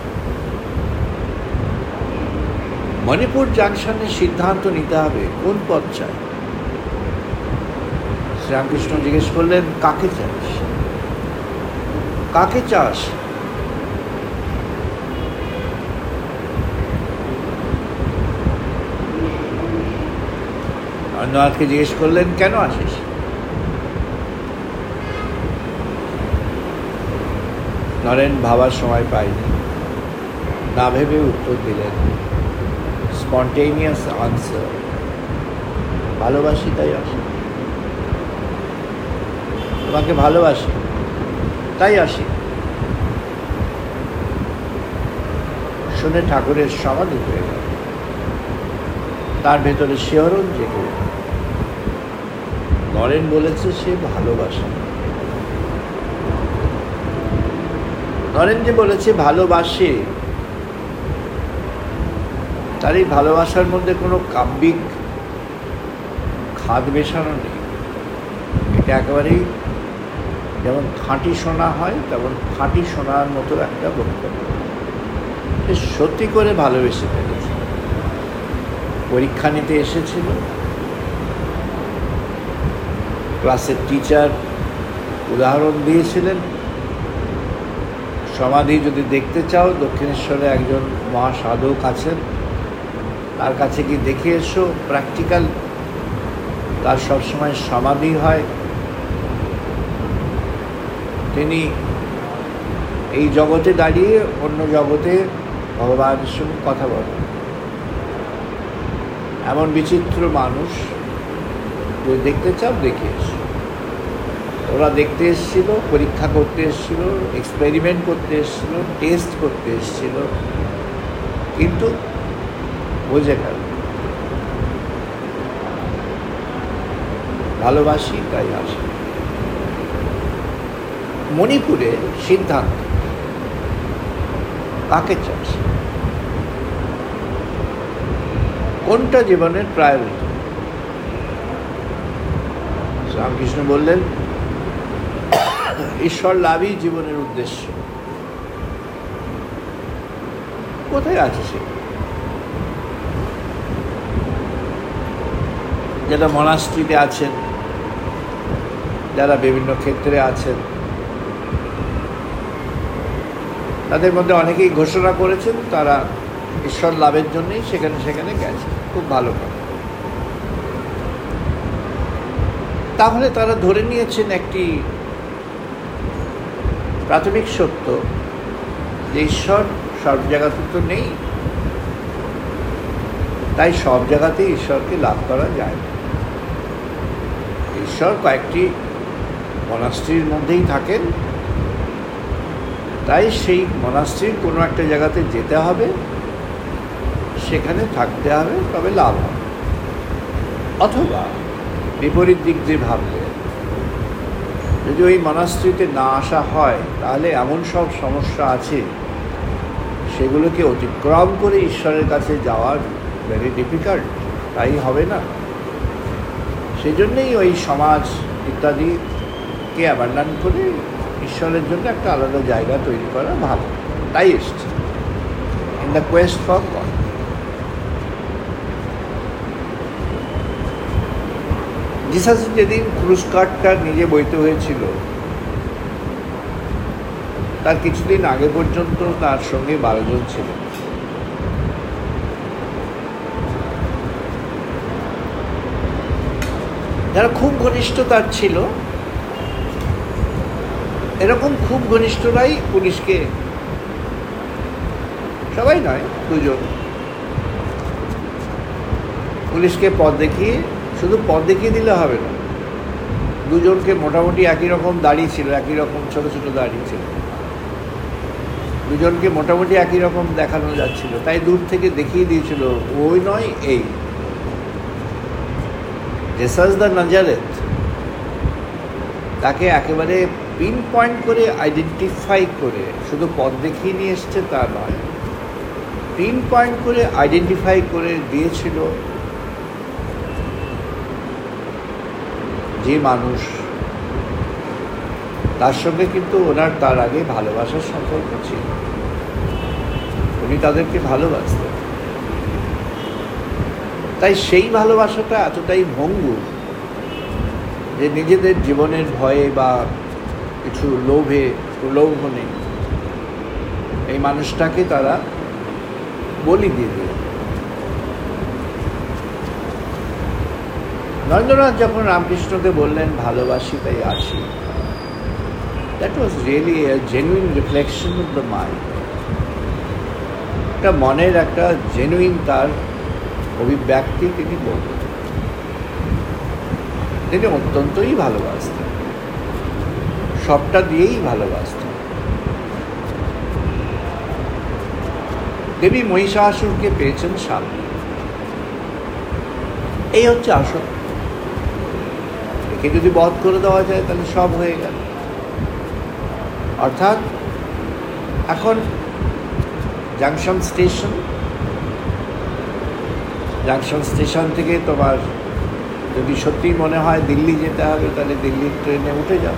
মণিপুর জাংশনের সিদ্ধান্ত নিতে হবে কোন পথ চাই। শ্রীরামকৃষ্ণ জিজ্ঞেস করলেন, কাকে চাস? কাকে চাস? অন্যনাথকে জিজ্ঞেস করলেন, কেন আসিস? নরেন ভাবার সময় পায়নি, না ভেবে উত্তর দিলেন, স্পন্টেনিয়াস আনসার, ভালোবাসি তাই আসি। তোমাকে ভালোবাসি তাই আসি। শুনে ঠাকুরের সমাধি হয়ে গেল, তার ভেতরে শিহরণ জেগে উঠল। নরেন বলেছে সে ভালোবাসে। নরেন যে বলেছে ভালোবাসে, তার এই ভালোবাসার মধ্যে কোনো কাব্যিক খাদ মেশানো নেই। এটা একেবারেই যেমন খাঁটি সোনা হয়, তেমন খাঁটি সোনার মতো একটা বক্তব্য। সে সত্যি করে ভালোবেসে ফেলেছে। পরীক্ষা নিতে এসেছিল, ক্লাসের টিচার উদাহরণ দিয়েছিলেন, সমাধি যদি দেখতে চাও দক্ষিণেশ্বরে একজন মহাসাধক আছেন, তার কাছে কি দেখে এসো, প্র্যাকটিক্যাল। তার সবসময় সমাধি হয়। তিনি এই জগতে দাঁড়িয়ে অন্য জগতে ভগবানের সঙ্গে কথা বলেন। এমন বিচিত্র মানুষ, যদি দেখতে চাও দেখে এসো। ওরা দেখতে এসেছিল, পরীক্ষা করতে এসেছিল, এক্সপেরিমেন্ট করতে এসেছিল, টেস্ট করতে এসেছিল, কিন্তু বুঝে গেল ভালোবাসি তাই আসি। মণিপুরে সিদ্ধান্ত, কাকে চাস, কোনটা জীবনের প্রায়োরিটি। রামকৃষ্ণ বললেন, ঈশ্বর লাভই জীবনের উদ্দেশ্য। কোথায় আছে সে? যারা মনাস্ট্রিতে আছেন, যারা বিভিন্ন ক্ষেত্রে আছেন, তাদের মধ্যে অনেকেই ঘোষণা করেছেন তারা ঈশ্বর লাভের জন্যই সেখানে সেখানে গেছে। খুব ভালো কথা। তাহলে তারা ধরে নিয়েছেন একটি প্রাথমিক সত্য, যে ঈশ্বর সব জায়গাতে তো নেই, তাই সব জায়গাতেই ঈশ্বরকে লাভ করা যায় না। ঈশ্বর কয়েকটি মনাস্ট্রির মধ্যেই থাকেন, তাই সেই মনাস্ট্রির কোনো একটা জায়গাতে যেতে হবে, সেখানে থাকতে হবে, তবে লাভ হবে। অথবা বিপরীত দিক দিয়ে ভাবলে, যদি ওই মনাস্ট্রিতে না আসা হয়, তাহলে এমন সব সমস্যা আছে সেগুলোকে অতিক্রম করে ঈশ্বরের কাছে যাওয়ার ভেরি ডিফিকাল্ট, তাই হবে না। সেই জন্যেই ওই সমাজ ইত্যাদিকে অ্যাবান্ডন করে ঈশ্বরের জন্য একটা আলাদা জায়গা তৈরি করা ভালো, তাই এসছে in the quest for God. Jesus যেদিন ক্রুশ কার্ডটা নিজে বইতে হয়েছিল, তার কিছুদিন আগে পর্যন্ত তার সঙ্গে বারো জন ছিল। যারা খুব ঘনিষ্ঠ তার ছিল, এরকম খুব ঘনিষ্ঠরাই পুলিশকে, সবাই নয়, দুজন, পুলিশকে পথ দেখিয়ে, শুধু পথ দেখিয়ে দিলে হবে না, দুজনকে মোটামুটি একই রকম দাড়ি ছিল, একই রকম ছোট ছোট দাড়ি ছিল, দুজনকে মোটামুটি একই রকম দেখানো যাচ্ছিল, তাই দূর থেকে দেখিয়ে দিয়েছিল ওই নয় এই। জেসাস দ্য নাজারেথ তাকে একেবারে পিন পয়েন্ট করে আইডেন্টিফাই করে শুধু পথ দেখিয়ে নিয়ে এসছে তা নয়, পিন পয়েন্ট করে আইডেন্টিফাই করে দিয়েছিল যে মানুষ, তার সঙ্গে কিন্তু ওনার তার আগে ভালোবাসার সম্পর্ক ছিল, উনি তাদেরকে ভালোবাসতেন। তাই সেই ভালোবাসাটা এতটাই ভঙ্গুর যে নিজেদের জীবনের ভয়ে বা কিছু লোভে প্রলোভনে এই মানুষটাকে তারা বলি দিয়ে দিল। নরেন্দ্রনাথ যখন রামকৃষ্ণকে বললেন ভালোবাসি তাই আসি, that was really a genuine reflection of the mind. একটা মনের একটা জেনুইন তার অভিব্যক্তি তিনি বললেন। তিনি অত্যন্তই ভালোবাসতেন, সবটা দিয়েই ভালোবাসতেন। দেবী মহিষাসুরকে পেয়েছেন সামনে, এই হচ্ছে আসল। একে যদি বধ করে দেওয়া যায় তাহলে সব হয়ে গেল। অর্থাৎ এখন জাংশন স্টেশন, জাংশন স্টেশন থেকে তোমার যদি সত্যি মনে হয় দিল্লি যেতে হবে তাহলে দিল্লির ট্রেনে উঠে যাও,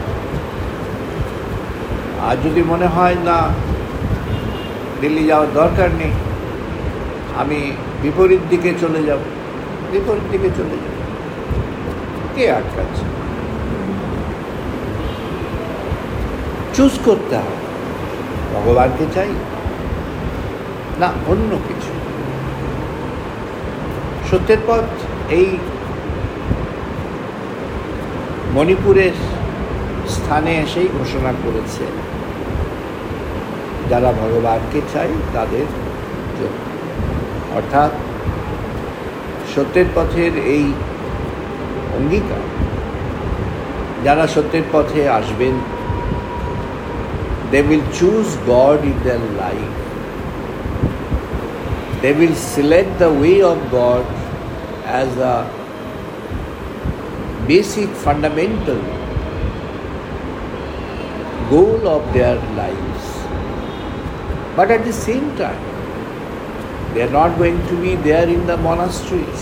আর যদি মনে হয় না দিল্লি যাওয়ার দরকার নেই, আমি বিপরীত দিকে চলে যাব, বিপরীত দিকে চলে যাব। কে আটকাচ্ছে? চুজ করতে হবে, ভগবানকে চাই না অন্য কিছু। সত্যের পথ এই মণিপুরের স্থানে এসেই ঘোষণা করেছে যারা ভগবানকে চাই তাদের জন্য। অর্থাৎ সত্যের পথের এই অঙ্গীকার, যারা সত্যের পথে আসবেন, they will choose God in their life. They will select the way of God as a basic fundamental goal of their lives. But at the same time, they are not going to be there in the monasteries.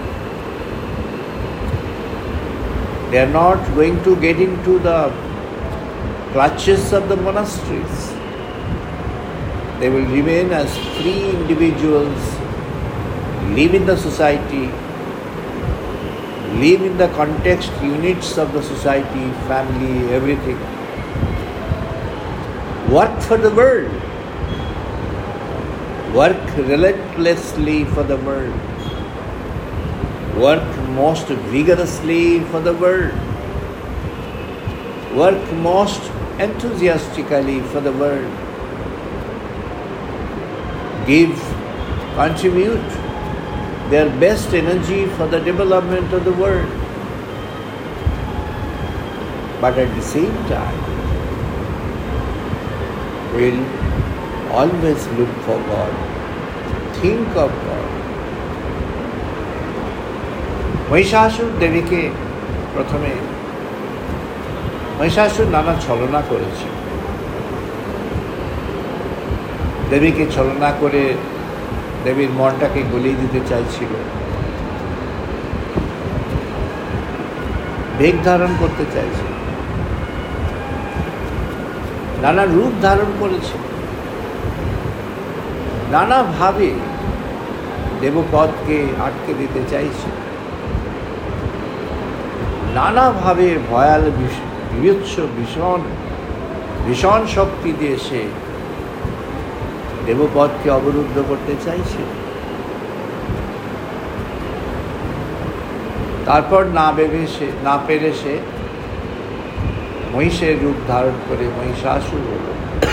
They are not going to get into the clutches of the monasteries. They will remain as free individuals, live in the society, live in the context units of the society, family, everything. Work for the world. Work relentlessly for the world. Work most vigorously for the world. Work most enthusiastically for the world. Give, contribute their best energy for the development of the world. But at the same time, will always look for God, think of God. Mahishasur দেবীকে প্রথমে, মহিষাসুর নানা ছলনা করেছে, দেবীকে ছলনা করে দেবীর মনটাকে গলিয়ে দিতে চাইছিল, বেগ ধারণ করতে চাইছে, নানা রূপ ধারণ করেছে, নানাভাবে দেবপদকে আটকে দিতে চাইছে, নানাভাবে ভয়াল বিভৎস ভীষণ ভীষণ শক্তি দিয়ে সে দেবপদকে অবরুদ্ধ করতে চাইছে। তারপর না ভেবে সে না পেরে সে মহিষের রূপ ধারণ করে মহিষাসুর হল।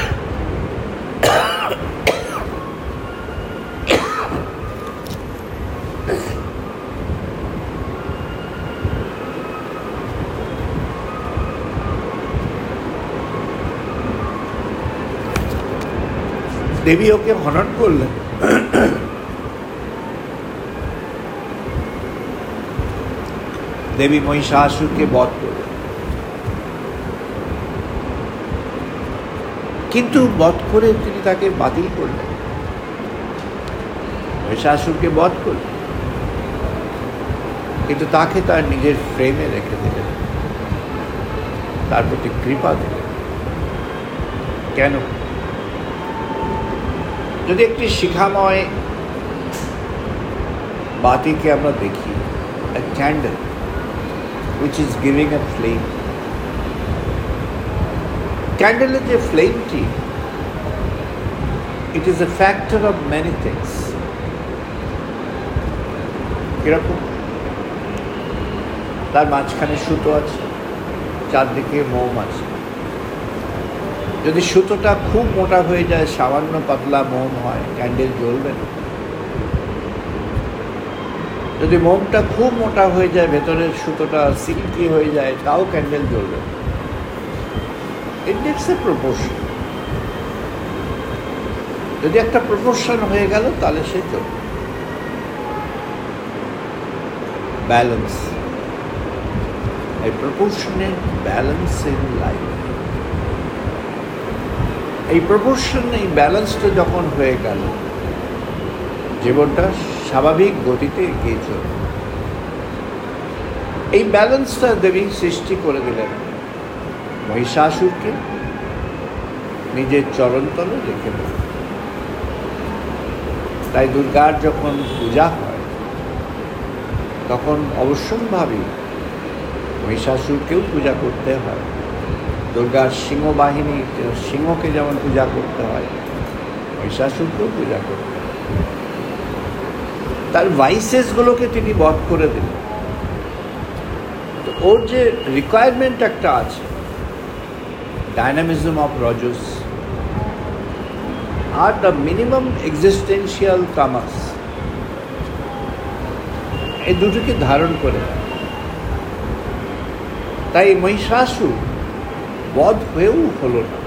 দেবী ওকে হনন করলেন। দেবী মহিষাসুরকে বধ করলেন। কিন্তু বধ করে তিনি তাকে বাতিল করলেন, মহিষাসুরকে বধ করলেন, কিন্তু তাকে তার নিজের ফ্রেমে রেখে দিলেন, তার প্রতি কৃপা দিলেন। কেন? যদি একটি শিখাময় বাতিকে আমরা দেখি, a candle which is giving a flame, ক্যান্ডেলের যে ফ্লেমটি, it is a factor of many things. কিরকম? তার মাঝখানে সুতো আছে, চারদিকে মোম আছে। যদি সুতোটা খুব মোটা হয়ে যায়, সামান্য পাতলা মোম হয়, ক্যান্ডেল জ্বলবে না। যদি মোমটা খুব মোটা হয়ে যায়, ভেতরের সুতোটা সিল্কি হয়ে যায়, তাও ক্যান্ডেল জ্বলবে না। It needs a proportion. যদি একটা প্রপোর্শন হয়ে গেল, তাহলে সে চলবে। Balance, a proportionate balance in life. এই প্রপোর্শন, এই ব্যালেন্সটা যখন হয়ে গেল, জীবনটা স্বাভাবিক গতিতে এগিয়ে চলবে। এই ব্যালেন্সটা দেবী সৃষ্টি করে দিলেন মহিষাসুরকে নিজের চরণতলে রেখে দিলেন। তাই দুর্গার যখন পূজা হয়, তখন অবশ্যম্ভাবী মহিষাসুরকেও পূজা করতে হয়। দুর্গার সিংহ বাহিনী, সিংহকে যেমন পূজা করতে হয়, মহিষাসুরকেও পূজা করতে হয়। তার ভাইসেসগুলোকে তিনি বধ করে দিলেন। তো ওর যে রিকোয়ারমেন্ট একটা আছে, ডায়নামিজম অফ রজস আর দ্য মিনিমাম এক্সিস্টেন্সিয়াল তামাস, এই দুটোকে ধারণ করে। তাই মহিষাসুর বধ হয়েও হলো না,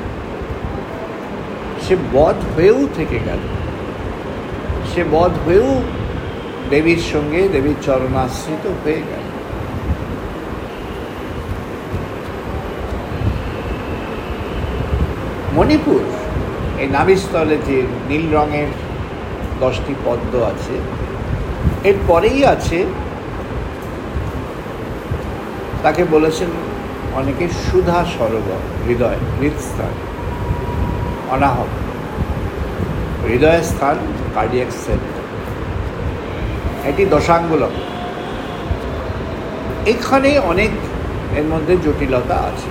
সে বধ হয়েও থেকে গেল। সে বধ হয়েও দেবীর সঙ্গে, দেবীর চরণাশ্রিত হয়ে গেল। মণিপুর, এই নাভিস্থলে যে নীল রঙের দশটি পদ্ম আছে, এর পরেই আছে, তাকে বলেছেন অনেকে সুধা সরোবর, হৃদয়, হৃদস্থান, অনাহত হৃদয় স্থান, কার্ডিয়াক সেন্টার। এটি দশাঙ্গুলম। এখানে অনেক, এর মধ্যে জটিলতা আছে,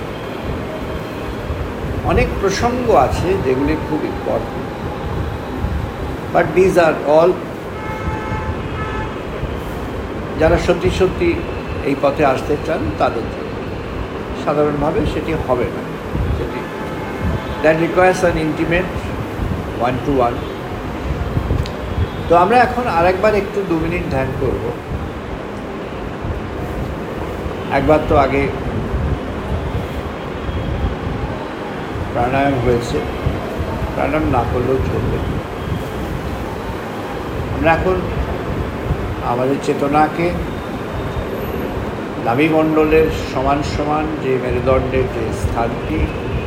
অনেক প্রসঙ্গ আছে যেগুলি খুব important. But these are all, যারা সত্যি সত্যি এই পথে আসতে চান তাদের জন্য। সাধারণভাবে সেটি হবে না, সেটি that requires an intimate one to one. তো আমরা এখন আরেকবার একটু দু মিনিট ধ্যান করব। একবার তো আগে প্রাণায়াম হয়েছে, প্রাণায়াম না করলেও চলবে। আমরা এখন আমাদের চেতনাকে নাভিমণ্ডলের সমান সমান যে মেরুদণ্ডের যে স্থানটি,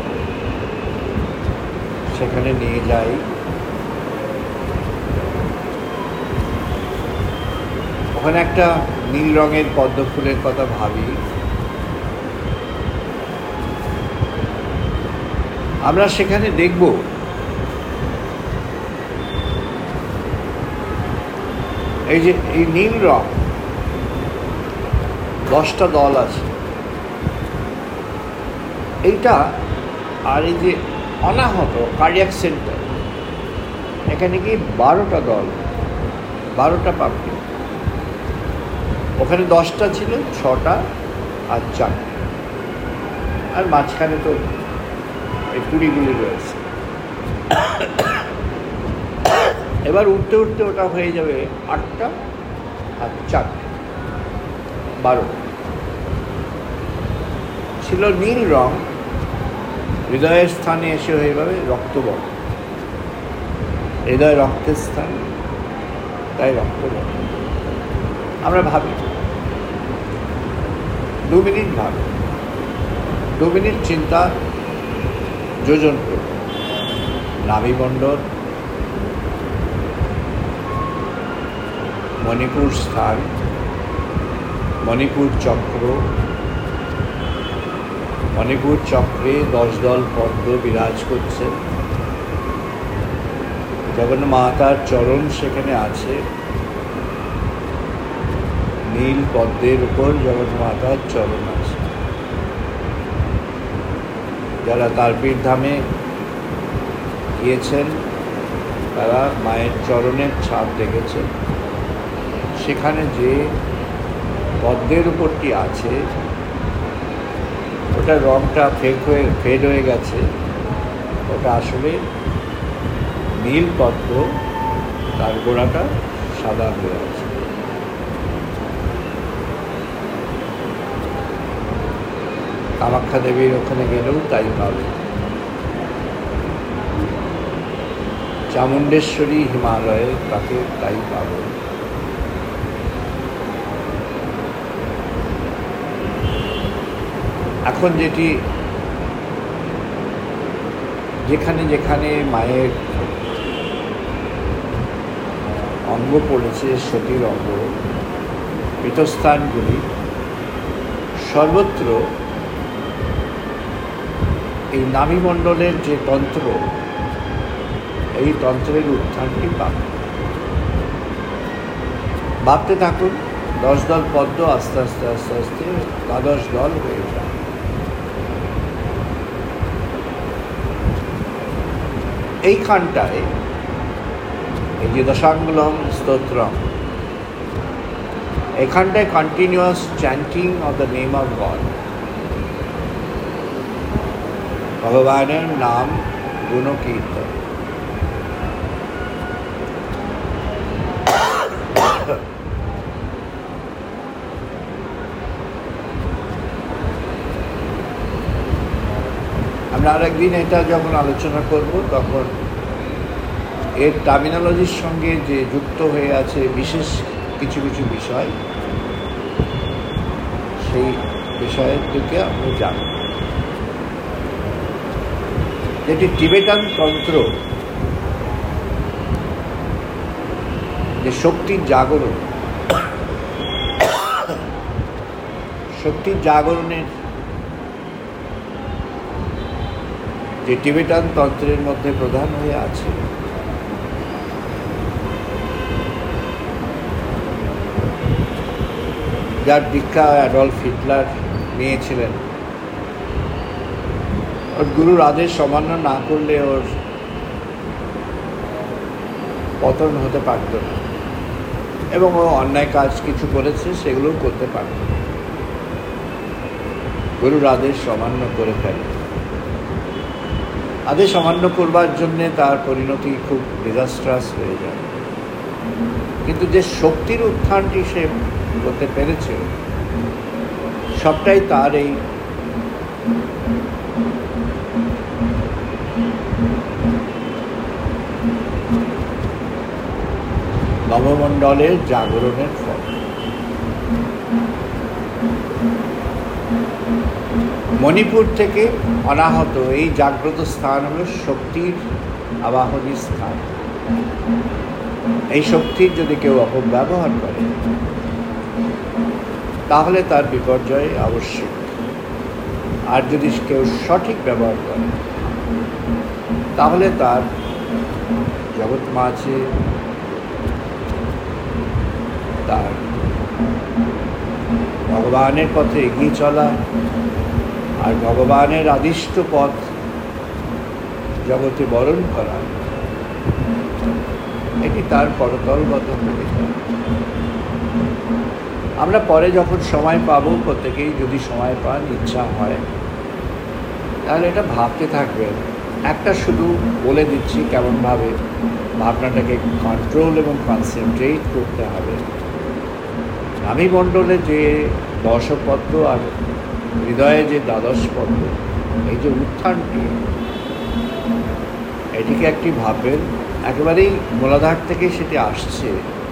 সেখানে নিয়ে যাই। ওখানে একটা নীল রঙের পদ্ম ফুলের কথা ভাবি। আমরা সেখানে দেখব এই যে এই নীল রং, দশটা দল আছে এইটা, আর এই যে অনাহত কার্ডিয়াক সেন্টার, এখানে কি বারোটা দল, বারোটা পাপড়ি। ওখানে দশটা ছিল, ছটা আর চারটে, আর মাঝখানে তো এই কুড়িগুলি রয়েছে। এবার উঠতে উঠতে ওটা হয়ে যাবে আটটা আর চারটে, বারোটা। ছিল নীল রং, হৃদয়ের স্থানে এসে হয়ে যাবে রক্তবর্ণ। হৃদয় রক্তের স্থান, তাই রক্তবর্ণ। আমরা ভাবি, দু মিনিট ভাবি, দু মিনিট চিন্তা যোজন করব। নাভিমণ্ডল, মণিপুর স্থান, মণিপুর চক্র, মণিপুর চক্রে দশ দল পদ্ম বিরাজ করছে। জগন্নাথ মাতার চরণ সেখানে আছে, নীল পদ্মের উপর জগন্নাথ মাতার চরণ আছে। যারা তারপীঠ ধামে গিয়েছেন তারা মায়ের চরণের ছাপ দেখেছেন। সেখানে যে পদ্মের উপরটি আছে ওটার রঙটা ফেক হয়ে ফেড হয়ে গেছে, ওটা আসলে নীল পদ্ম, তার গোড়াটা সাদা হয়ে আছে। কামাখ্যা দেবীর ওখানে গেলেও তাই পাবে। চামুণ্ডেশ্বরী হিমালয়ে তাকে তাই পাবে। এখন যেটি যেখানে যেখানে মায়ের অঙ্গ পড়েছে, সতীর অঙ্গ, পীঠস্থানগুলি, সর্বত্র এই নাভিমণ্ডলের যে তন্ত্র, এই তন্ত্রের উত্থানটি পাবে। ভাবতে থাকুন, দশ দল পদ্ম আস্তে আস্তে আস্তে আস্তে দ্বাদশ দল হয়ে যায়। এইখানটায় এই যে দশাঙ্গুলম স্তোত্রম, এখানটায় continuous chanting of the name of God, ভগবানের নাম গুণকীর্তন। আমরা আরেকদিন এটা যখন আলোচনা করব তখন এর টার্মিনোলজির সঙ্গে যে যুক্ত হয়ে আছে বিশেষ কিছু কিছু বিষয়, সেই বিষয়ের দিকে আমরা জানব। যেটি টিবেটান তন্ত্র, যে শক্তির জাগরণ, শক্তির জাগরণের যে টিবেটান তন্ত্রের মধ্যে প্রধান হয়ে আছে, যার দীক্ষা অ্যাডলফ হিটলার নিয়েছিলেন। ওর গুরুর আদেশ অমান্য না করলে ওর পতন হতে পারত না, এবং ও অন্যায় কাজ কিছু করেছে সেগুলোও করতে পারত না। গুরুর আদেশ অমান্য করে ফেলে। আদেশ অমান্য করবার জন্যে তার পরিণতি খুব ডিজাস্ট্রাস হয়ে যায়। কিন্তু যে শক্তির উত্থানটি সে করতে পেরেছে, সবটাই তার এই নবমণ্ডলের জাগরণের ফল। মণিপুর থেকে অনাহত এই জাগ্রত স্থান হল শক্তির আবাহনী স্থান। এই শক্তির যদি কেউ অপব্যবহার করে তাহলে তার বিপর্যয় আবশ্যক, আর যদি কেউ সঠিক ব্যবহার করে তাহলে তার জগৎ মাঝে তার ভগবানের পথে এগিয়ে চলা আর ভগবানের আদিষ্ট পথ জগতে বরণ করা, এটি তার করতলগত ভূমিকা। আমরা পরে যখন সময় পাব, প্রত্যেকেই যদি সময় পান, ইচ্ছা হয়, তাহলে এটা ভাবতে থাকবেন। একটা শুধু বলে দিচ্ছি কেমনভাবে ভাবনাটাকে কন্ট্রোল এবং কনসেন্ট্রেট করতে হবে। নাভিমণ্ডলে যে দশপদ্ম আর হৃদয়ে যে দ্বাদশ পদ্ম, এই যে উত্থানটি, এটিকে একটি ভাববেন একেবারেই মূলাধার থেকে সেটি আসছে।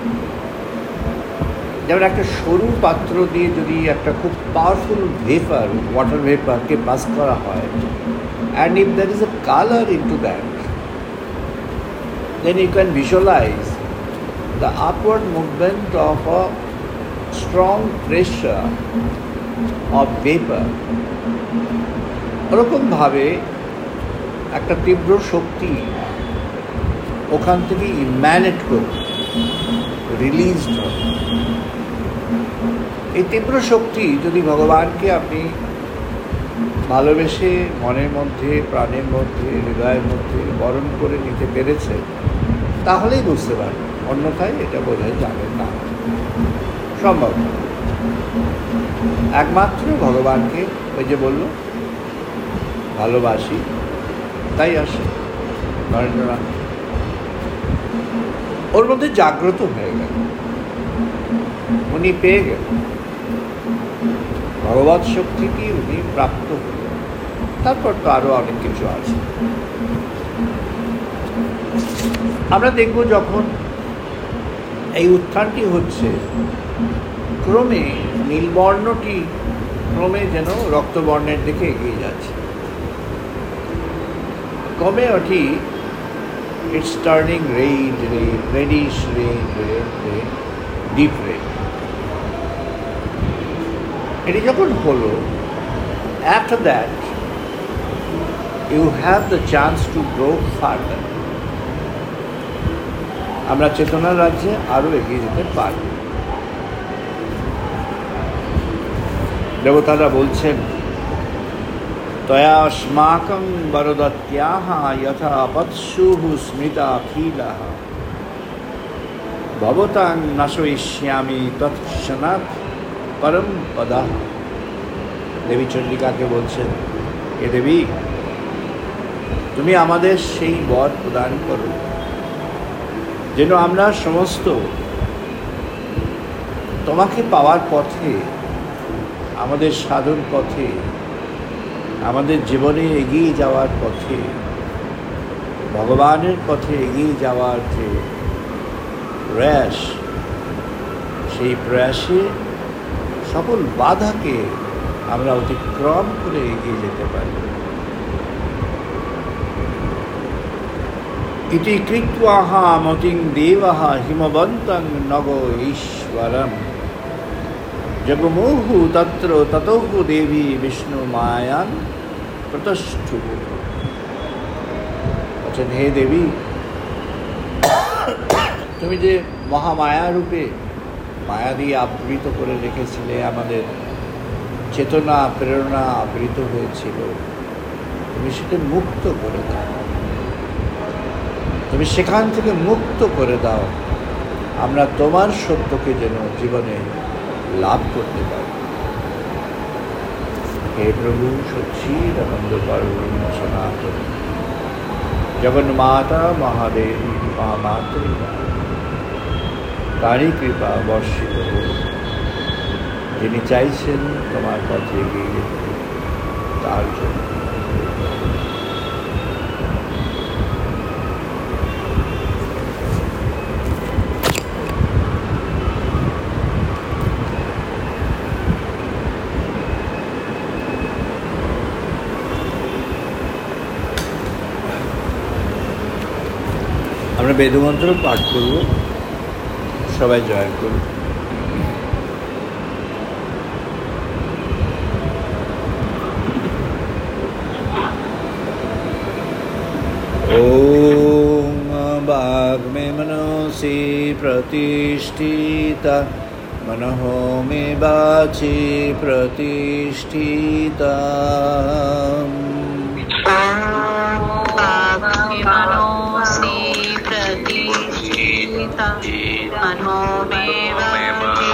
যেমন একটা সরু পাত্র দিয়ে যদি একটা খুব পাওয়ারফুল ভেপার, ওয়াটার ভেপারকে পাস করা হয়, And if there is a color into that, then you can visualize the upward movement of a strong pressure of vapor. ওরকম ভাবে একটা তীব্র শক্তি ওখান থেকে ইম্যানেট করে রিলিজড হবে। এই তীব্র শক্তি যদি ভগবানকে আপনি ভালোবেসে মনের মধ্যে, প্রাণের মধ্যে, হৃদয়ের মধ্যে বরণ করে নিতে পেরেছে, তাহলেই বুঝতে পারবেন, অন্যথায় এটা বোঝা যাবে না, সম্ভব না। একমাত্র ভগবানকে ওই যে বলল ভালোবাসি তাই আসে নরেন্দ্রনাথ, ওর মধ্যে জাগ্রত হয়ে গেল, উনি পেয়ে গেলেন ভগবৎ শক্তিটি, উনি প্রাপ্ত হলেন। তারপর তো আরো অনেক কিছু আছে। আমরা দেখব যখন এই উত্থানটি হচ্ছে, ক্রমে নীলবর্ণটি ক্রমে যেন রক্তবর্ণের দিকে এগিয়ে যাচ্ছে, ক্রমে ওটি it's turning red red reddish red red red deep red. এটি যখন হলো, after that you have the chance to grow further. আমরা চেতনার রাজ্যে আরো এগিয়ে যেতে পারি। দেবতারা বলছেন, তয়া স্মাকং বরদত্যাহ যথা পৎসুঃ স্মৃতাখিলাঃ ভবতাং নাশয়িষ্যামি তৎক্ষণাৎ পরম পদঃ। দেবী চন্ডিকাকে বলছেন, এ দেবী, তুমি আমাদের সেই বর প্রদান করো যেন আমরা সমস্ত তোমাকে পাওয়ার পথে, আমাদের সাধন পথে, আমাদের জীবনে এগিয়ে যাওয়ার পথে, ভগবানের পথে এগিয়ে যাওয়ার যে প্রয়াস, সেই প্রয়াসে সকল বাধাকে আমরা অতিক্রম করে এগিয়ে যেতে পারি। ইতি কৃত্বাহ মতিং দেবঃ হিমবন্তং নগ ঈশ্বরম জগমোহু তত্র ততোহ দেবী বিষ্ণু মায়ান প্রতষ্ঠু। আচ্ছা, হে দেবী, তুমি যে মহামায়া রূপে মায়া দিয়ে আবৃত করে রেখেছিলে, আমাদের চেতনা প্রেরণা আবৃত হয়েছিল, তুমি সেটা মুক্ত করে দাও, তুমি সেখান থেকে মুক্ত করে দাও, আমরা তোমার সত্যকে যেন জীবনে লাভ করতে পারি। হে প্রভু সচ্চিদানন্দ পরম সনাতন জগন্মাতা মহাদেবী মহামাতৃ, তারই কৃপা বর্ষিত হোক। যিনি চাইছেন তোমার পথে এগিয়ে যেতে, তার জন্য আমরা বেদমন্ত্র পাঠ করব। সবাই জয় করুন। ওম বাগ্মে মনসি প্রতিষ্ঠিতা মনঃ মে বাচি প্রতিষ্ঠিতা मनोसि प्रतिष्ठिता मनो मे वाचि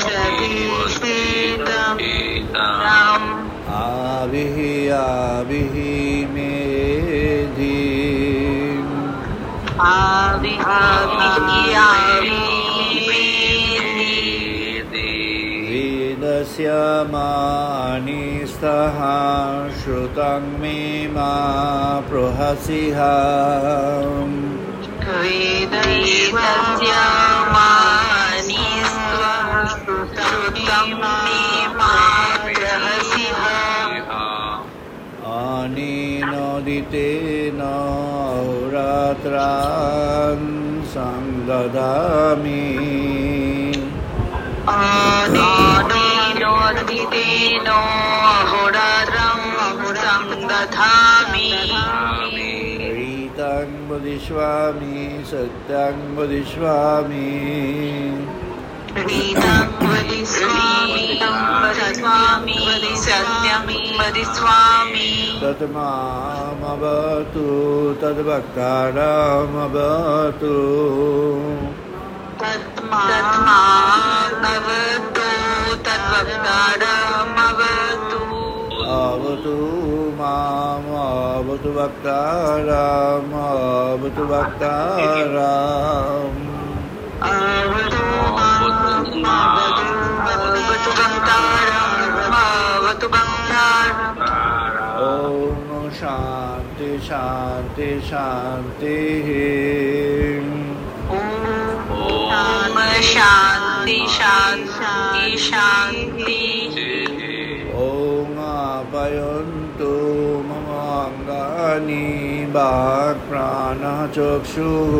प्रतिष्ठिता आविः आविः मेधि आविः आविः वेदस्य मानि स्तः श्रुतं मे मा प्रहसिः वेदस्य मानि स्तः श्रुतं मे मा प्रहसिः अनेन तेन अहोरात्रान् संदधामि अनेनोदितेन अहोरात्रं संदधामि रीतं वदिष्यामि सत्यं वदिष्यामि रीतं वदिष्यामि वदिष्यामि सत्यं वदिष्यामि तत्मामवतु तद्भक्तारमवतु तत्मामवतु तद्भक्तारमवतु अवतु माम् अवतु भक्तारम् अवतु भक्तारम् अवतु माम् अवतु भक्तारम् अवतु भक्तारम् ॐ शान्ति शान्ति शान्तिः ॐ शान्ति शान्ति शान्तिः ॐ आपयन्तु मम अङ्गानि वाक्प्राणः चक्षुः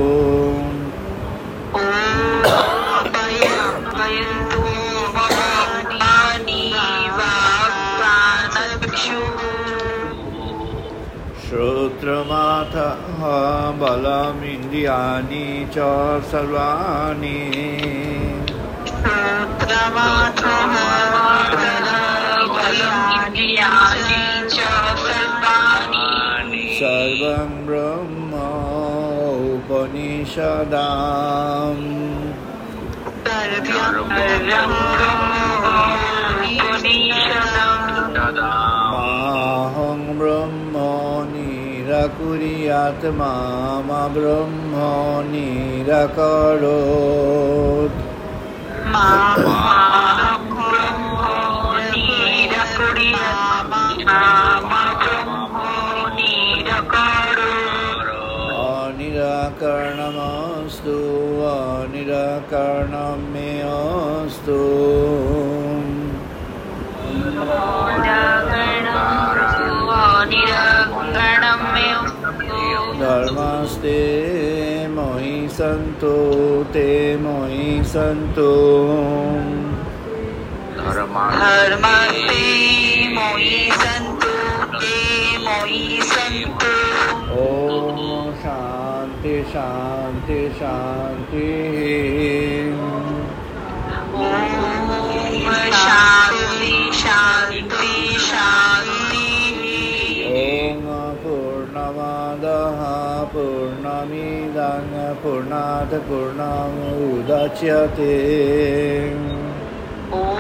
ॐ आपयन्तु मम अङ्गानि वाक्प्राणचक्षुः श्रोत्रमाथः बलमिन्द्रियाणि च सर्वाणि श्रोत्रमाथः बलमिन्द्रियाणि च सर्वाणि सर्वं ब्रह्म उपनिषदाम् सर्वं ब्रह्म उपनिषदम् माहं ब्रह्म निराकुर्यात् माम ब्रह्म निराकरोत् माहं ब्रह्म निराकुर्यात् माम ब्रह्म निराकरोत् अनिराकरणमस्तु अनिराकरणं मे अस्तु धर्मस्ते मयि सन्तु ते मयि सन्तु धर्मस्ते मयि सन्तु ते मयि सन्तु ॐ शान्ति शान्ति शान्तिः ॐ शान्ति शान्ति शान्तिः ॐ पूर्णमादः पूर्णमिदं पूर्णात् पूर्णमुदच्यते ॐ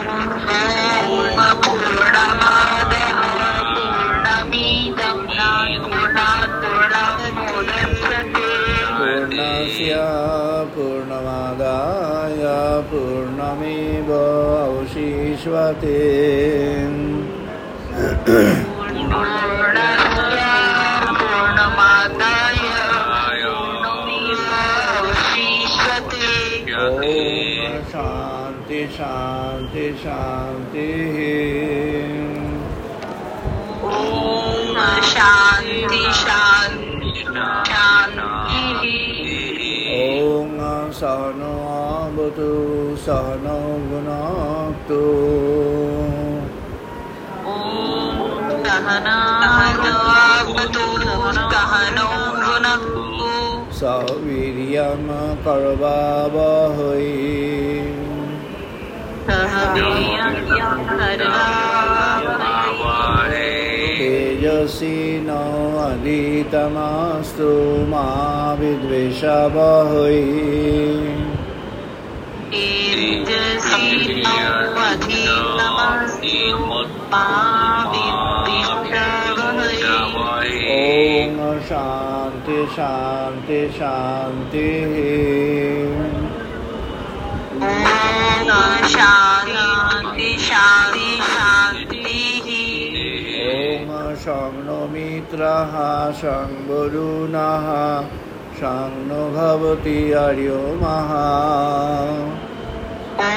पूर्णमादः पूर्णमिदं पूर्णात् पूर्णमुदच्यते पूर्णस्य पूर्णमादाय पूर्णमेव अवशिष्यते पूर्णस्य पूर्णमादाय पूर्णमेव अवशिष्यते ॐ शान्ति शान्ति शान्तिः ॐ शान्ति शान्ति शान्तिः ॐ सहनो भवतु सहनो भुनक्तु ॐ सहनावतु सहनौ भुनक्तु सवीर्यं करवावहै सह वीर्यं करवावहै तेजस्विनो अधीतमस्तु मा विद्विषावहै तेजस्विनो अधीतमस्तु मा विद्विषावहै ॐ शान्ति शान्ति शान्तिः ॐ शान्ति शान्ति शान्तिः ॐ शं नो मित्रः शं वरुणः शं नो भवति अर्योमः ॐ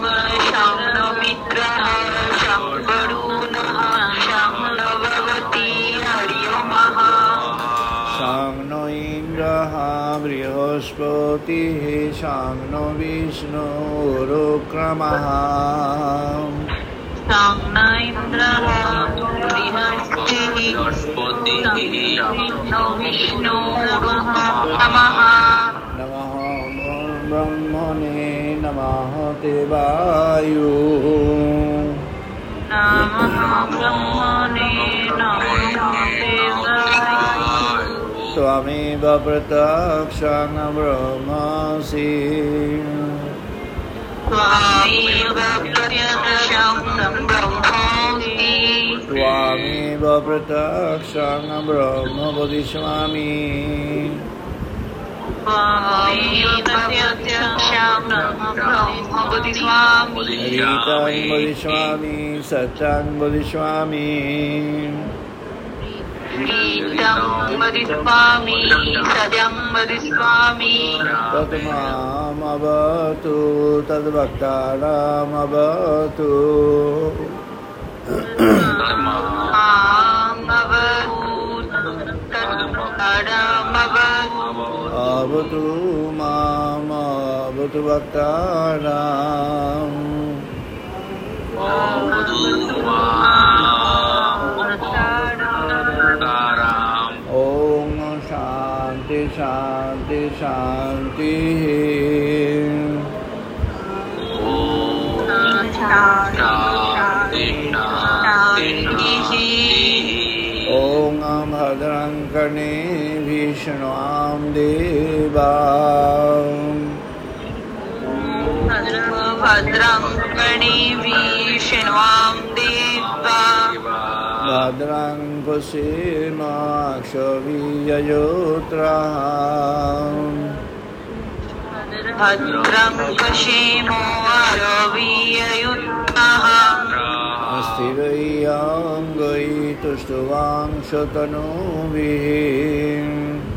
शं नो मित्रः शं वरुणः शं नो भवति बृहस्पतिः शांनो विष्णुरुक्रमः Sang Indra Brihasti Sang Vishnu Namaha नमः ब्रह्मणे नमः देवायु Namaha Brahmane Namaha Devaya त्वमेव प्रत्यक्षं ब्रह्मासि Tvameva Pratyaksham Brahmasi त्वमेव प्रत्यक्षं ब्रह्म वदिष्यामि Tvameva Pratyaksham Brahma Bodhiswami रीतं वदिष्यामि सत्यं वदिष्यामि Ritam Bodhiswami Sadyam Bodhiswami तत्मामवतु तद्भक्तानामवतु अवतु मामवतु भक्तानाम् ॐ शान्ति शान्ति शान्तिः ॐ भद्रं कर्णेभिः शृण्वाम देवा भद्रं कर्णेभिः शृण्वाम देवा भद्रं पश्येमाक्षभिर्यजोत्रः भद्रं पश्येमो आरोग्ययुक्तः स्थिरैरङ्गैः तुष्टुवांशतनुभिः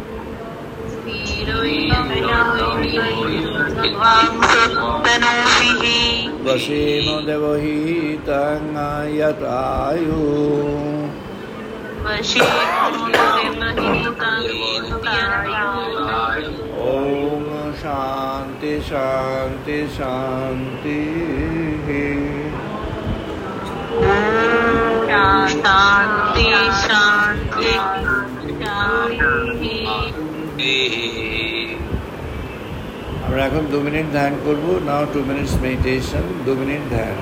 वसेम देवहितं यतायु ॐ शान्ति शान्ति शान्तिः शान्ति शान्ति আমরা এখন দু মিনিট ধ্যান করব নাও টু মিনিটস মেডিটেশন দু মিনিট ধ্যান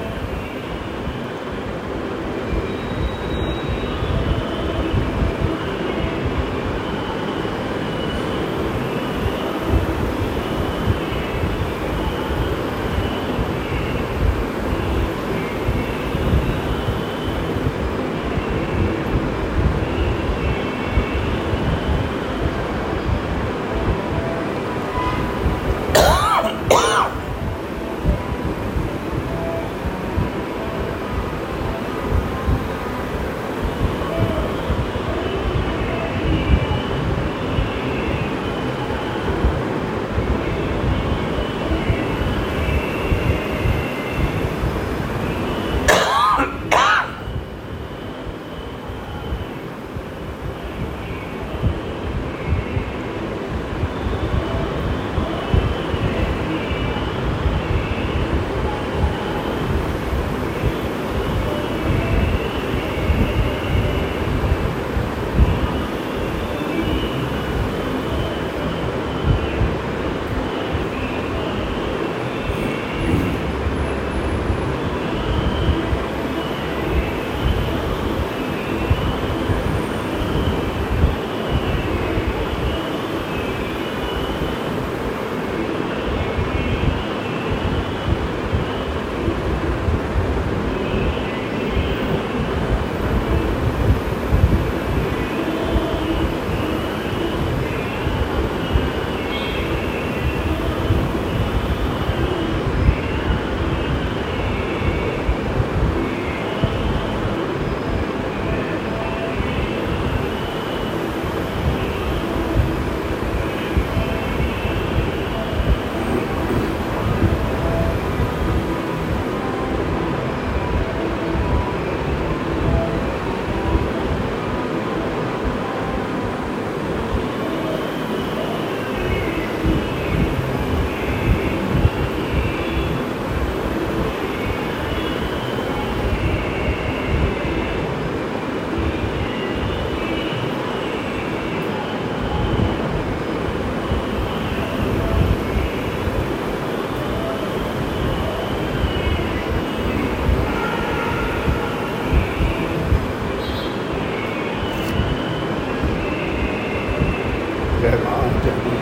जय माँ जय माँ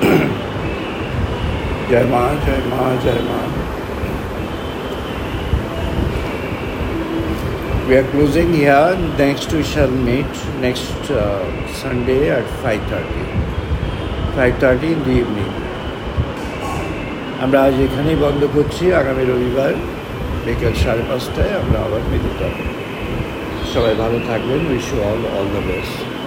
जय माँ जय माँ जय माँ. We are closing here. Next we shall meet next uh, Sunday at five thirty. five thirty in the evening. আমরা আজ এখানেই বন্ধ করছি. আগামী রবিবার বিকেল সাড়ে পাঁচটায় আমরা আবার মিলিত হব. সবাই ভালো থাকবেন. Wish you all all the best.